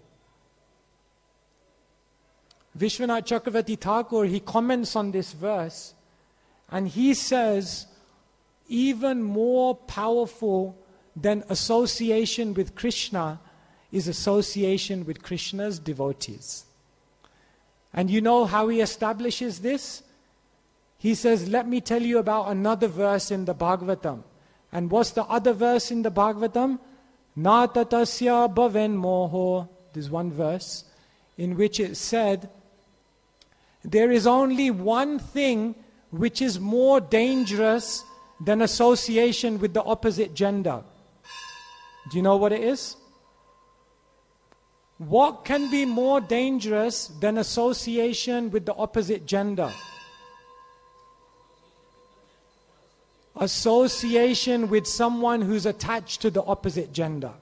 Vishwanath Chakravarti Thakur, he comments on this verse and he says, even more powerful than association with Krishna is association with Krishna's devotees. And you know how he establishes this? He says, let me tell you about another verse in the Bhagavatam. And what's the other verse in the Bhagavatam? Na tatasya bhaven moho. There's one verse in which it said, there is only one thing which is more dangerous than association with the opposite gender. Do you know what it is? What can be more dangerous than association with the opposite gender? Association with someone who's attached to the opposite gender.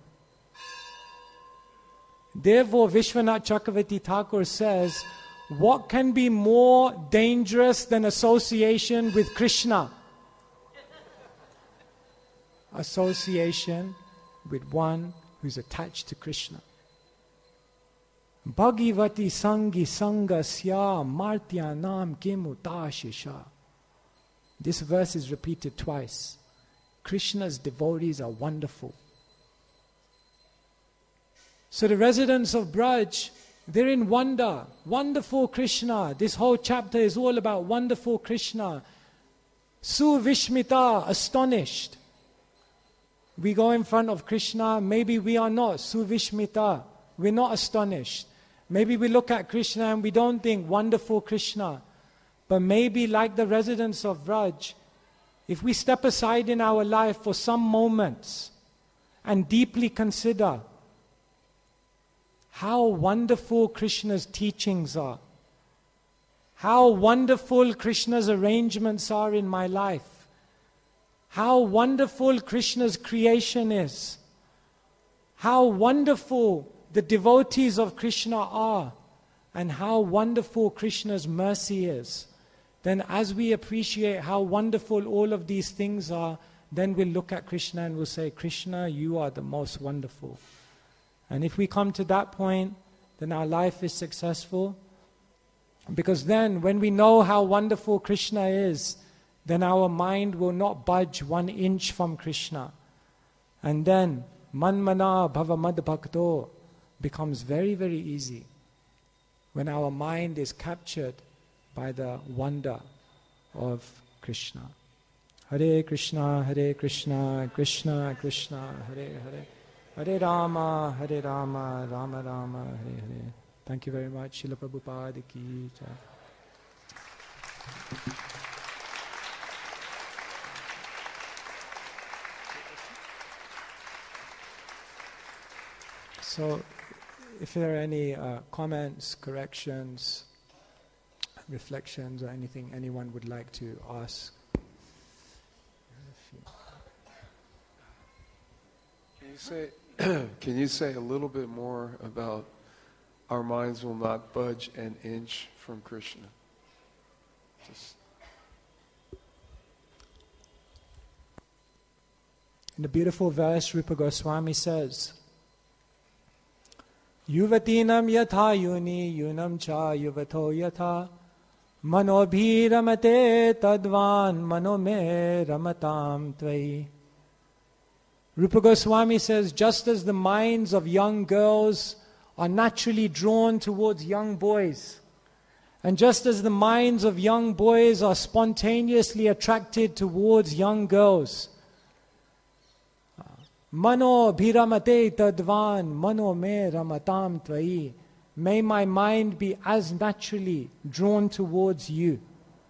Therefore, Vishwanath Chakravarti Thakur says, what can be more dangerous than association with Krishna? Association with one who's attached to Krishna. Bhagavati Sangi Sangasya Martyanam Kimutashisha. This verse is repeated twice. Krishna's devotees are wonderful. So the residents of Braj, they're in wonder. Wonderful Krishna. This whole chapter is all about wonderful Krishna. Suvishmita, astonished. We go in front of Krishna, maybe we are not Suvishmita. We're not astonished. Maybe we look at Krishna and we don't think, wonderful Krishna. But maybe like the residents of Vraj, if we step aside in our life for some moments and deeply consider how wonderful Krishna's teachings are, how wonderful Krishna's arrangements are in my life, how wonderful Krishna's creation is, how wonderful the devotees of Krishna are, and how wonderful Krishna's mercy is, then as we appreciate how wonderful all of these things are, then we'll look at Krishna and we'll say, Krishna, you are the most wonderful. And if we come to that point, then our life is successful. Because then, when we know how wonderful Krishna is, then our mind will not budge 1 inch from Krishna. And then, manmana bhava mad bhakto becomes very, very easy. When our mind is captured by the wonder of Krishna. Hare Krishna, Krishna Krishna, Hare Hare. Hare Rama, Rama Rama, Hare Hare. Thank you very much. Srila Prabhupada ki jai. So, if there are any comments, corrections, reflections, or anything anyone would like to ask. Can you say a little bit more about our minds will not budge an inch from Krishna? In the beautiful verse, Rupa Goswami says, Yuvatinam yatha yuni yunam cha yuvato yatha manobhi ramate tadvan manome ramatam tvai. Rupa Goswami says, just as the minds of young girls are naturally drawn towards young boys, and just as the minds of young boys are spontaneously attracted towards young girls, Mano bhiramate tadvan mano me ramatam tvai. may my mind be as naturally drawn towards you.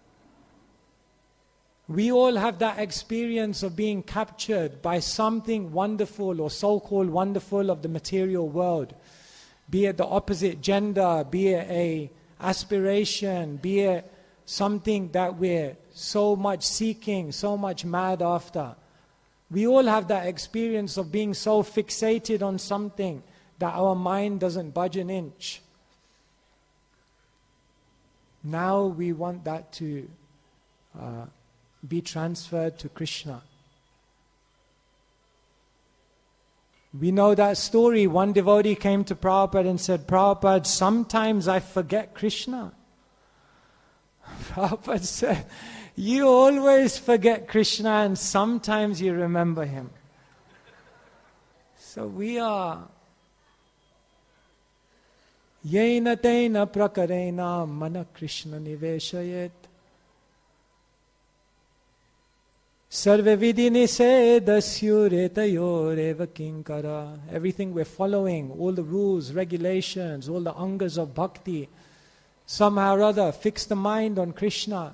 We all have that experience of being captured by something wonderful or so-called wonderful of the material world. Be it the opposite gender, be it a aspiration, be it something that we're so much seeking, so much mad after. We all have that experience of being so fixated on something that our mind doesn't budge an inch. Now we want that to be transferred to Krishna. We know that story. One devotee came to Prabhupada and said, Prabhupada, sometimes I forget Krishna. Prabhupada said, you always forget Krishna and sometimes you remember him. So we are Yena tena prakarena mana Krishna niveshayet Sarve vidhi nisedasyuretayoreva kinkara. Everything we're following, all the rules, regulations, all the angas of bhakti, somehow or other fix the mind on Krishna.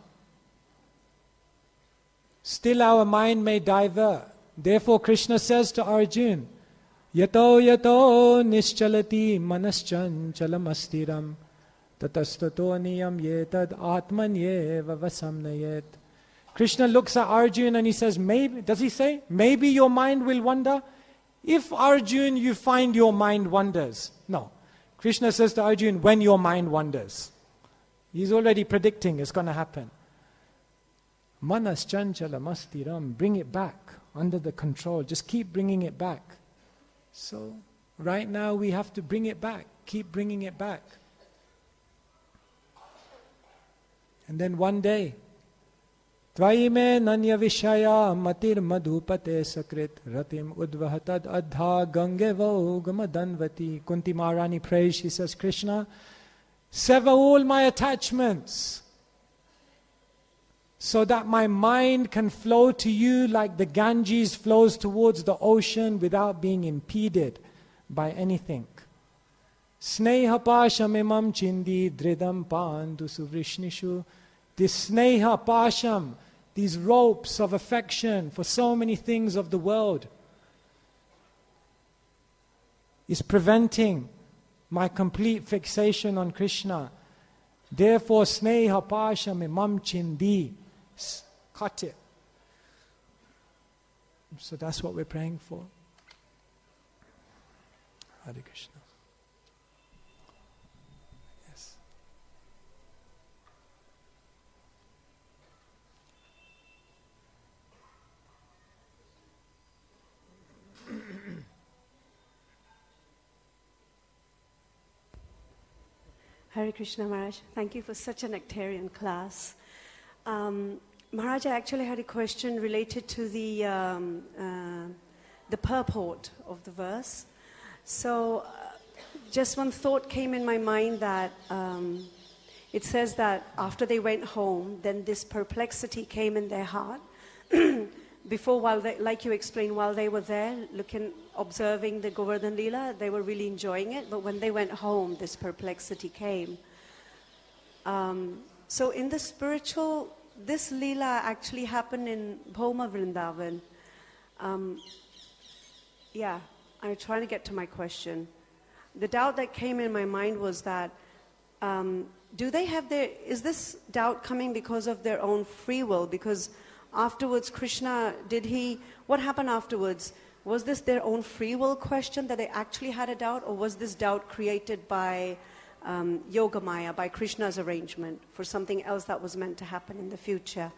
Still our mind may divert. Therefore Krishna says to Arjuna, Yato yato nischalati manaschanchalamasstiram tatastato niyam yetad atmanyeva vasamnayet. Krishna looks at Arjuna and he says, maybe, does he say, maybe your mind will wander? If Arjuna, you find your mind wanders. No. Krishna says to Arjuna, when your mind wanders. He's already predicting it's going to happen. Manas chanchala mastiram, bring it back under the control. Just keep bringing it back. So, right now we have to bring it back. Keep bringing it back. And then one day, Tvayime nanya vishaya matir madhupate sakrit ratim udvahatad adha gangevo gamadanvati. Kunti Maharani prays, she says, Krishna, sever all my attachments so that my mind can flow to you like the Ganges flows towards the ocean without being impeded by anything. Sneha pasham imam chindi dridam pandu suvrishnishu. This sneha pasham, these ropes of affection for so many things of the world, is preventing my complete fixation on Krishna. Therefore, sneha pasham imam chindi, cut it. So that's what we're praying for. Hare Krishna. Yes. Hare Krishna Maharaj, thank you for such a nectarian class. Maharaj, I actually had a question related to the purport of the verse. So, just one thought came in my mind that it says that after they went home, then this perplexity came in their heart. Before, while they, like you explained, while they were there, observing the Govardhan Leela, they were really enjoying it. But when they went home, this perplexity came. So in the spiritual, this Leela actually happened in Bhoma Vrindavan. Yeah, I'm trying to get to my question. The doubt that came in my mind was that, do they have is this doubt coming because of their own free will? Because afterwards, Krishna, what happened afterwards? Was this their own free will question that they actually had a doubt, or was this doubt created by Yogamaya, by Krishna's arrangement for something else that was meant to happen in the future?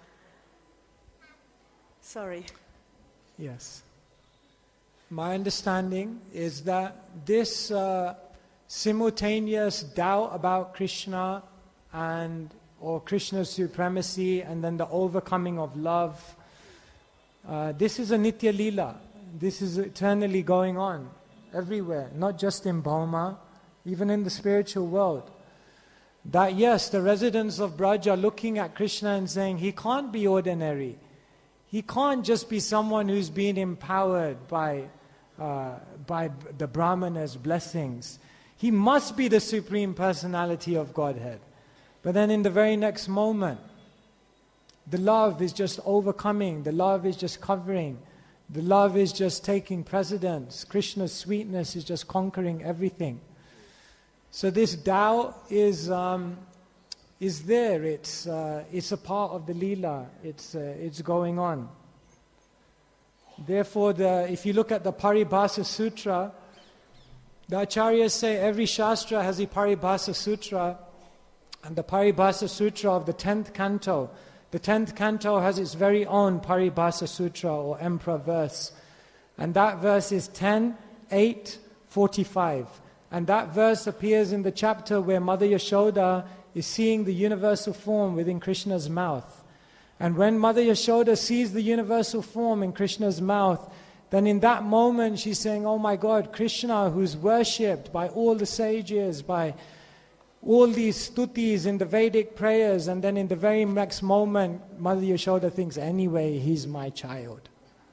Sorry. Yes. My understanding is that this simultaneous doubt about Krishna or Krishna's supremacy, and then the overcoming of love, this is a Nitya Leela. This is eternally going on everywhere, not just in Bhoma, even in the spiritual world. That yes, the residents of Braj are looking at Krishna and saying, he can't be ordinary. He can't just be someone who's been empowered by the Brahmana's blessings. He must be the Supreme Personality of Godhead. But then in the very next moment, the love is just overcoming, the love is just covering, the love is just taking precedence. Krishna's sweetness is just conquering everything. So this doubt is there. It's a part of the Leela. It's going on. Therefore, if you look at the Paribhasa Sutra, the Acharyas say every Shastra has a Paribhasa Sutra, and the Paribhasa Sutra of the 10th canto. The 10th canto has its very own Paribhasa Sutra or Emperor verse. And that verse is 10:8:45. And that verse appears in the chapter where Mother Yashoda is seeing the universal form within Krishna's mouth. And when Mother Yashoda sees the universal form in Krishna's mouth, then in that moment she's saying, oh my God, Krishna, who's worshipped by all the sages, by all these stutis in the Vedic prayers, and then in the very next moment, Mother Yashoda thinks, anyway, he's my child.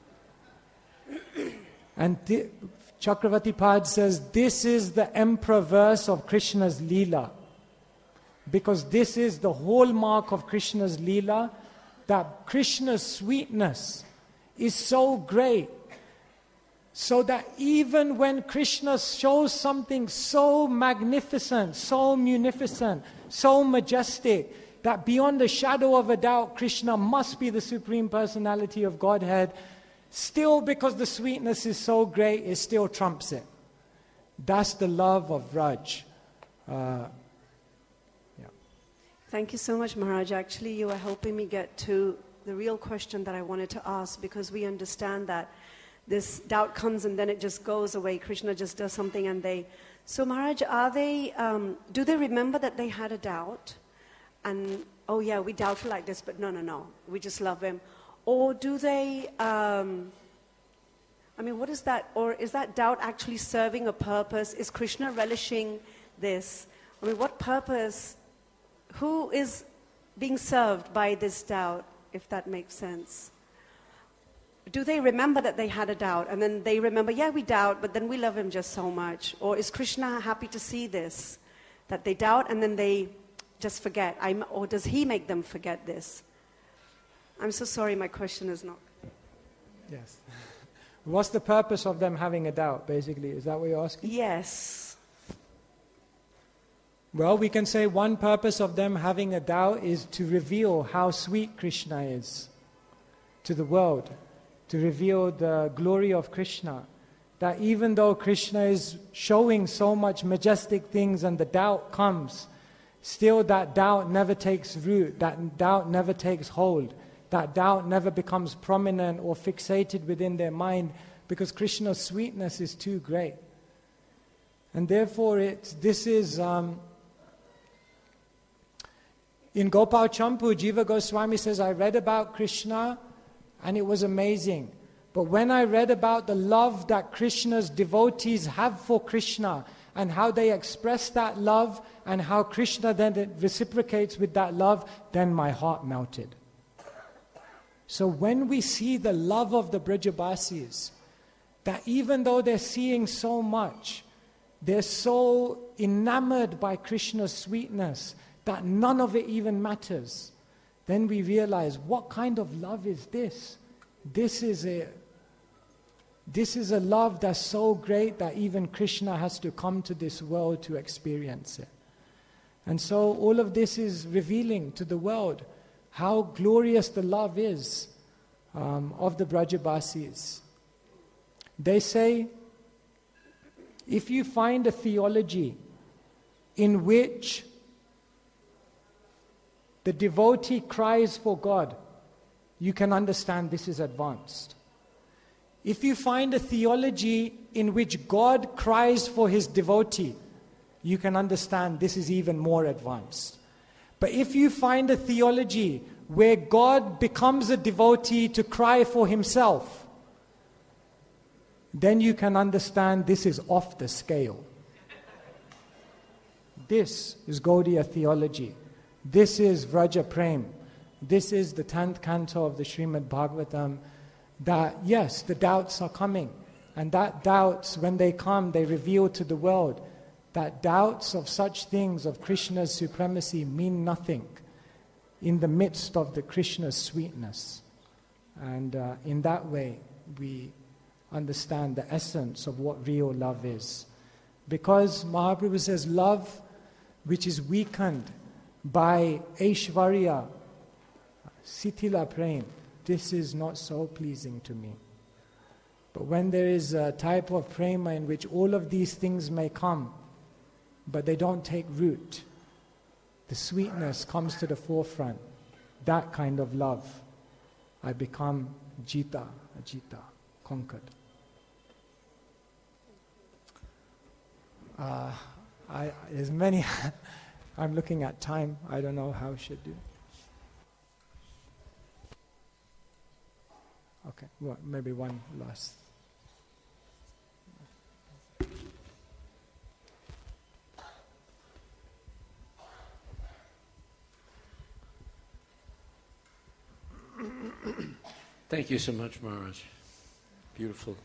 And Chakravarti Pad says, this is the emperor verse of Krishna's Leela. Because this is the hallmark of Krishna's Leela, that Krishna's sweetness is so great, so that even when Krishna shows something so magnificent, so munificent, so majestic, that beyond a shadow of a doubt, Krishna must be the Supreme Personality of Godhead, still because the sweetness is so great, it still trumps it. That's the love of Vraj. Thank you so much, Maharaj. Actually, you are helping me get to the real question that I wanted to ask, because we understand that this doubt comes and then it just goes away. Krishna just does something and they... So Maharaj, do they remember that they had a doubt? And, oh yeah, we doubted like this, but no, we just love him. Or do they, what is that? Or is that doubt actually serving a purpose? Is Krishna relishing this? What purpose? Who is being served by this doubt, if that makes sense? Do they remember that they had a doubt, and then they remember, yeah, we doubt, but then we love him just so much? Or is Krishna happy to see this, that they doubt and then they just forget? Or does he make them forget this? I'm so sorry, my question is not... Yes. What's the purpose of them having a doubt, basically? Is that what you're asking? Yes. Well, we can say one purpose of them having a doubt is to reveal how sweet Krishna is to the world, to reveal the glory of Krishna. That even though Krishna is showing so much majestic things and the doubt comes, still that doubt never takes root, that doubt never takes hold, that doubt never becomes prominent or fixated within their mind, because Krishna's sweetness is too great. And therefore this is... In Gopal Champu, Jiva Goswami says, I read about Krishna and it was amazing. But when I read about the love that Krishna's devotees have for Krishna and how they express that love and how Krishna then reciprocates with that love, then my heart melted. So when we see the love of the Brajabasis, that even though they're seeing so much, they're so enamored by Krishna's sweetness that none of it even matters, then we realize, what kind of love is this? This is a love that's so great that even Krishna has to come to this world to experience it. And so all of this is revealing to the world how glorious the love is of the Brajabasis. They say, if you find a theology in which the devotee cries for God, you can understand this is advanced. If you find a theology in which God cries for his devotee, you can understand this is even more advanced. But if you find a theology where God becomes a devotee to cry for himself, then you can understand this is off the scale. This is Gaudiya theology. This is Vraja Prem. This is the 10th canto of the Srimad Bhagavatam, that yes, the doubts are coming. And that doubts, when they come, they reveal to the world that doubts of such things, of Krishna's supremacy, mean nothing in the midst of the Krishna's sweetness. And in that way, we understand the essence of what real love is. Because Mahaprabhu says, love which is weakened by Aishvarya, Sitila Prem, this is not so pleasing to me. But when there is a type of prema in which all of these things may come, but they don't take root, the sweetness comes to the forefront. That kind of love, I become Jita, conquered. There's many. I'm looking at time. I don't know how I should do. Okay, well, maybe one last. Thank you so much, Maharaj. Beautiful.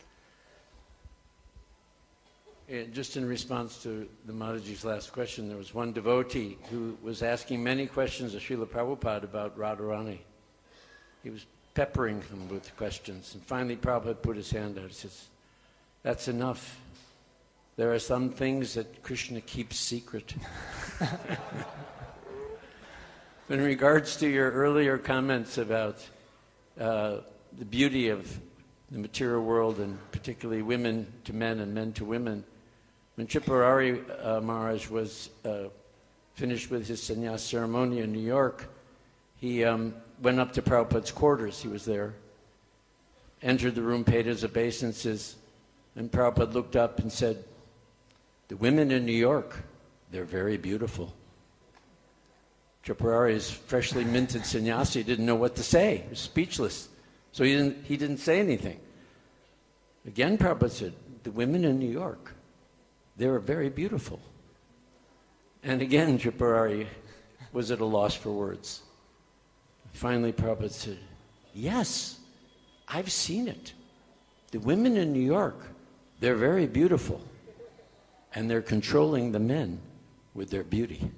And just in response to the Mataji's last question, there was one devotee who was asking many questions of Srila Prabhupada about Radharani. He was peppering him with questions. And finally Prabhupada put his hand out and says, that's enough. There are some things that Krishna keeps secret. In regards to your earlier comments about the beauty of the material world, and particularly women to men and men to women, when Tripurari Maharaj was finished with his sannyas ceremony in New York, he went up to Prabhupada's quarters. He was there, entered the room, paid his obeisances, and Prabhupada looked up and said, the women in New York, they're very beautiful. Tripurari's freshly minted sannyasi didn't know what to say. He was speechless. So he didn't say anything. Again, Prabhupada said, the women in New York, they're very beautiful. And again, Tripurari was at a loss for words. Finally, Prabhupada said, yes, I've seen it. The women in New York, they're very beautiful. And they're controlling the men with their beauty.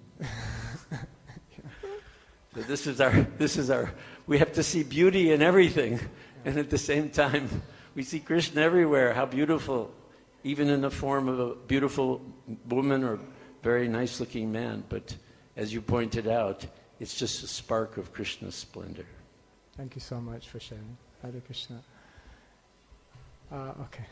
So this is our, we have to see beauty in everything. And at the same time, we see Krishna everywhere. How beautiful, even in the form of a beautiful woman or very nice-looking man. But as you pointed out, it's just a spark of Krishna's splendor. Thank you so much for sharing. Hare Krishna. Okay.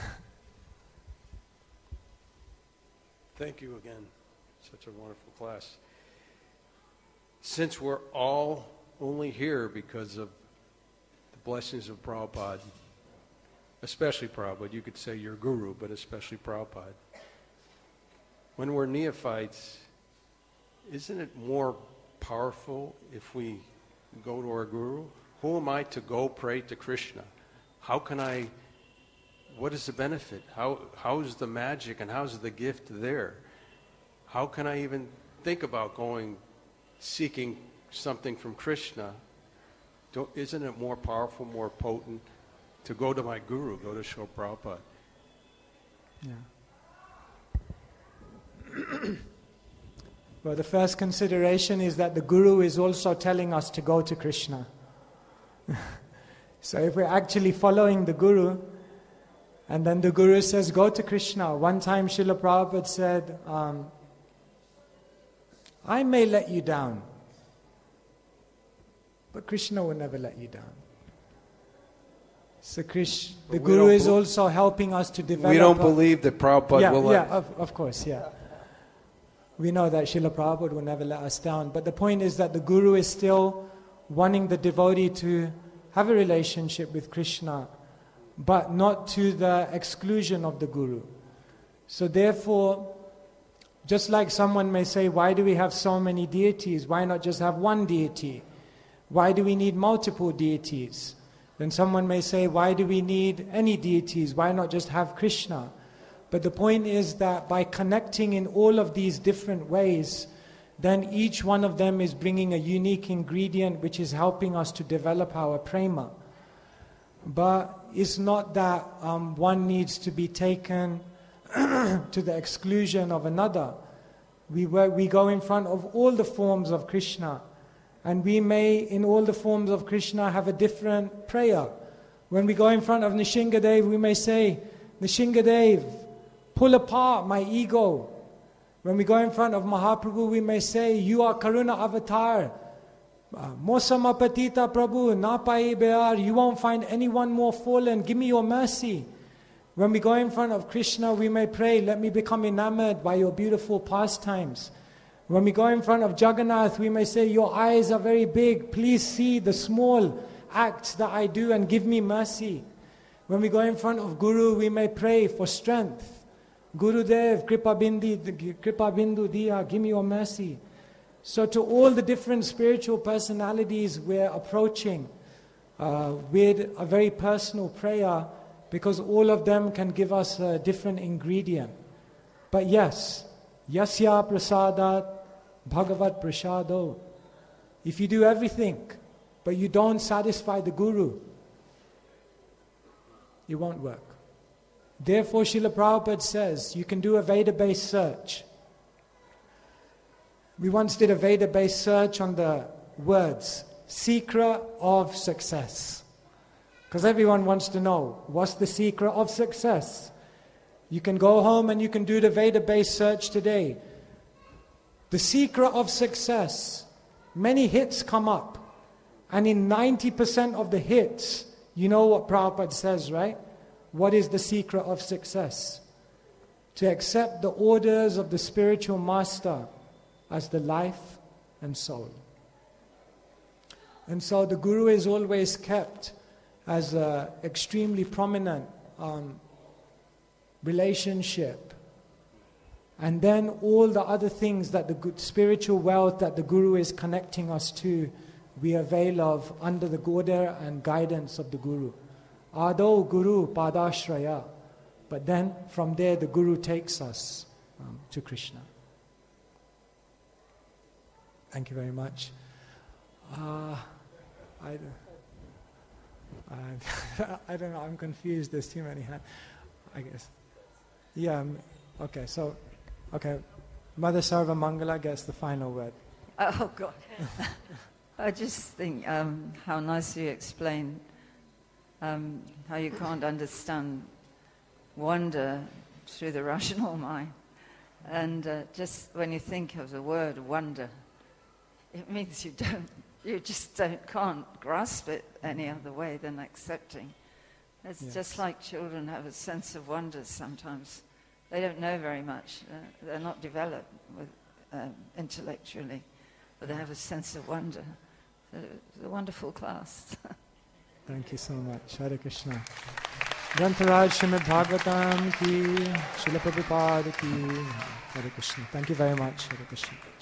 Thank you again. Such a wonderful class. Since we're all only here because of the blessings of Prabhupada, especially Prabhupada, you could say your guru, but especially Prabhupada, when we're neophytes, isn't it more powerful if we go to our guru? Who am I to go pray to Krishna? How can I, what is the benefit? How is the magic and how's the gift there? How can I even think about going, seeking something from Krishna? Isn't it more powerful, more potent to go to my guru, go to Srila Prabhupada? Yeah. Well, the first consideration is that the guru is also telling us to go to Krishna. So if we're actually following the guru, and then the guru says, go to Krishna. One time Srila Prabhupada said, I may let you down, but Krishna will never let you down. So the guru is also helping us to develop. We don't believe that Prabhupada will let. Yeah, of course, yeah. We know that Srila Prabhupada will never let us down. But the point is that the guru is still wanting the devotee to have a relationship with Krishna, but not to the exclusion of the guru. So therefore, just like someone may say, why do we have so many deities? Why not just have one deity? Why do we need multiple deities? Then someone may say, why do we need any deities? Why not just have Krishna? But the point is that by connecting in all of these different ways, then each one of them is bringing a unique ingredient which is helping us to develop our prema. But it's not that one needs to be taken to the exclusion of another. We go in front of all the forms of Krishna, and we may, in all the forms of Krishna, have a different prayer. When we go in front of Nishingadev, we may say, Nishingadev, pull apart my ego. When we go in front of Mahaprabhu, we may say, you are Karuna avatar. Mosama patita Prabhu, napai bear, you won't find anyone more fallen, give me your mercy. When we go in front of Krishna, we may pray, let me become enamored by your beautiful pastimes. When we go in front of Jagannath, we may say, your eyes are very big, please see the small acts that I do and give me mercy. When we go in front of Guru, we may pray for strength. Gurudev, Kripa Bindu Diya, give me your mercy. So to all the different spiritual personalities, we're approaching with a very personal prayer, because all of them can give us a different ingredient. But yes, Yasya Prasadat Bhagavat Prasado. If you do everything, but you don't satisfy the Guru, it won't work. Therefore, Srila Prabhupada says, you can do a Veda-based search. We once did a Veda-based search on the words, secret of success. Because everyone wants to know, what's the secret of success? You can go home and you can do the Veda-based search today. The secret of success, many hits come up. And in 90% of the hits, you know what Prabhupada says, right? What is the secret of success? To accept the orders of the spiritual master as the life and soul. And so the Guru is always kept as an extremely prominent relationship. And then all the other things that the spiritual wealth that the Guru is connecting us to, we avail of under the order and guidance of the Guru. Ado Guru Padashraya. But then from there the Guru takes us to Krishna. Thank you very much. I don't know, I'm confused, there's too many hands, I guess. Yeah, okay, so, Mother Sarva Mangala gets the final word. Oh, God. I just think how nicely you explain how you can't understand wonder through the rational mind. And just when you think of the word wonder, it means you just can't grasp it any other way than accepting. It's just like children have a sense of wonder sometimes. They don't know very much. They're not developed intellectually, but they have a sense of wonder. It's a wonderful class. Thank you so much. Hare Krishna. Grantaraj Srimad Bhagavatam ki, Srila Prabhupada ki. Hare Krishna. Thank you very much. Hare Krishna.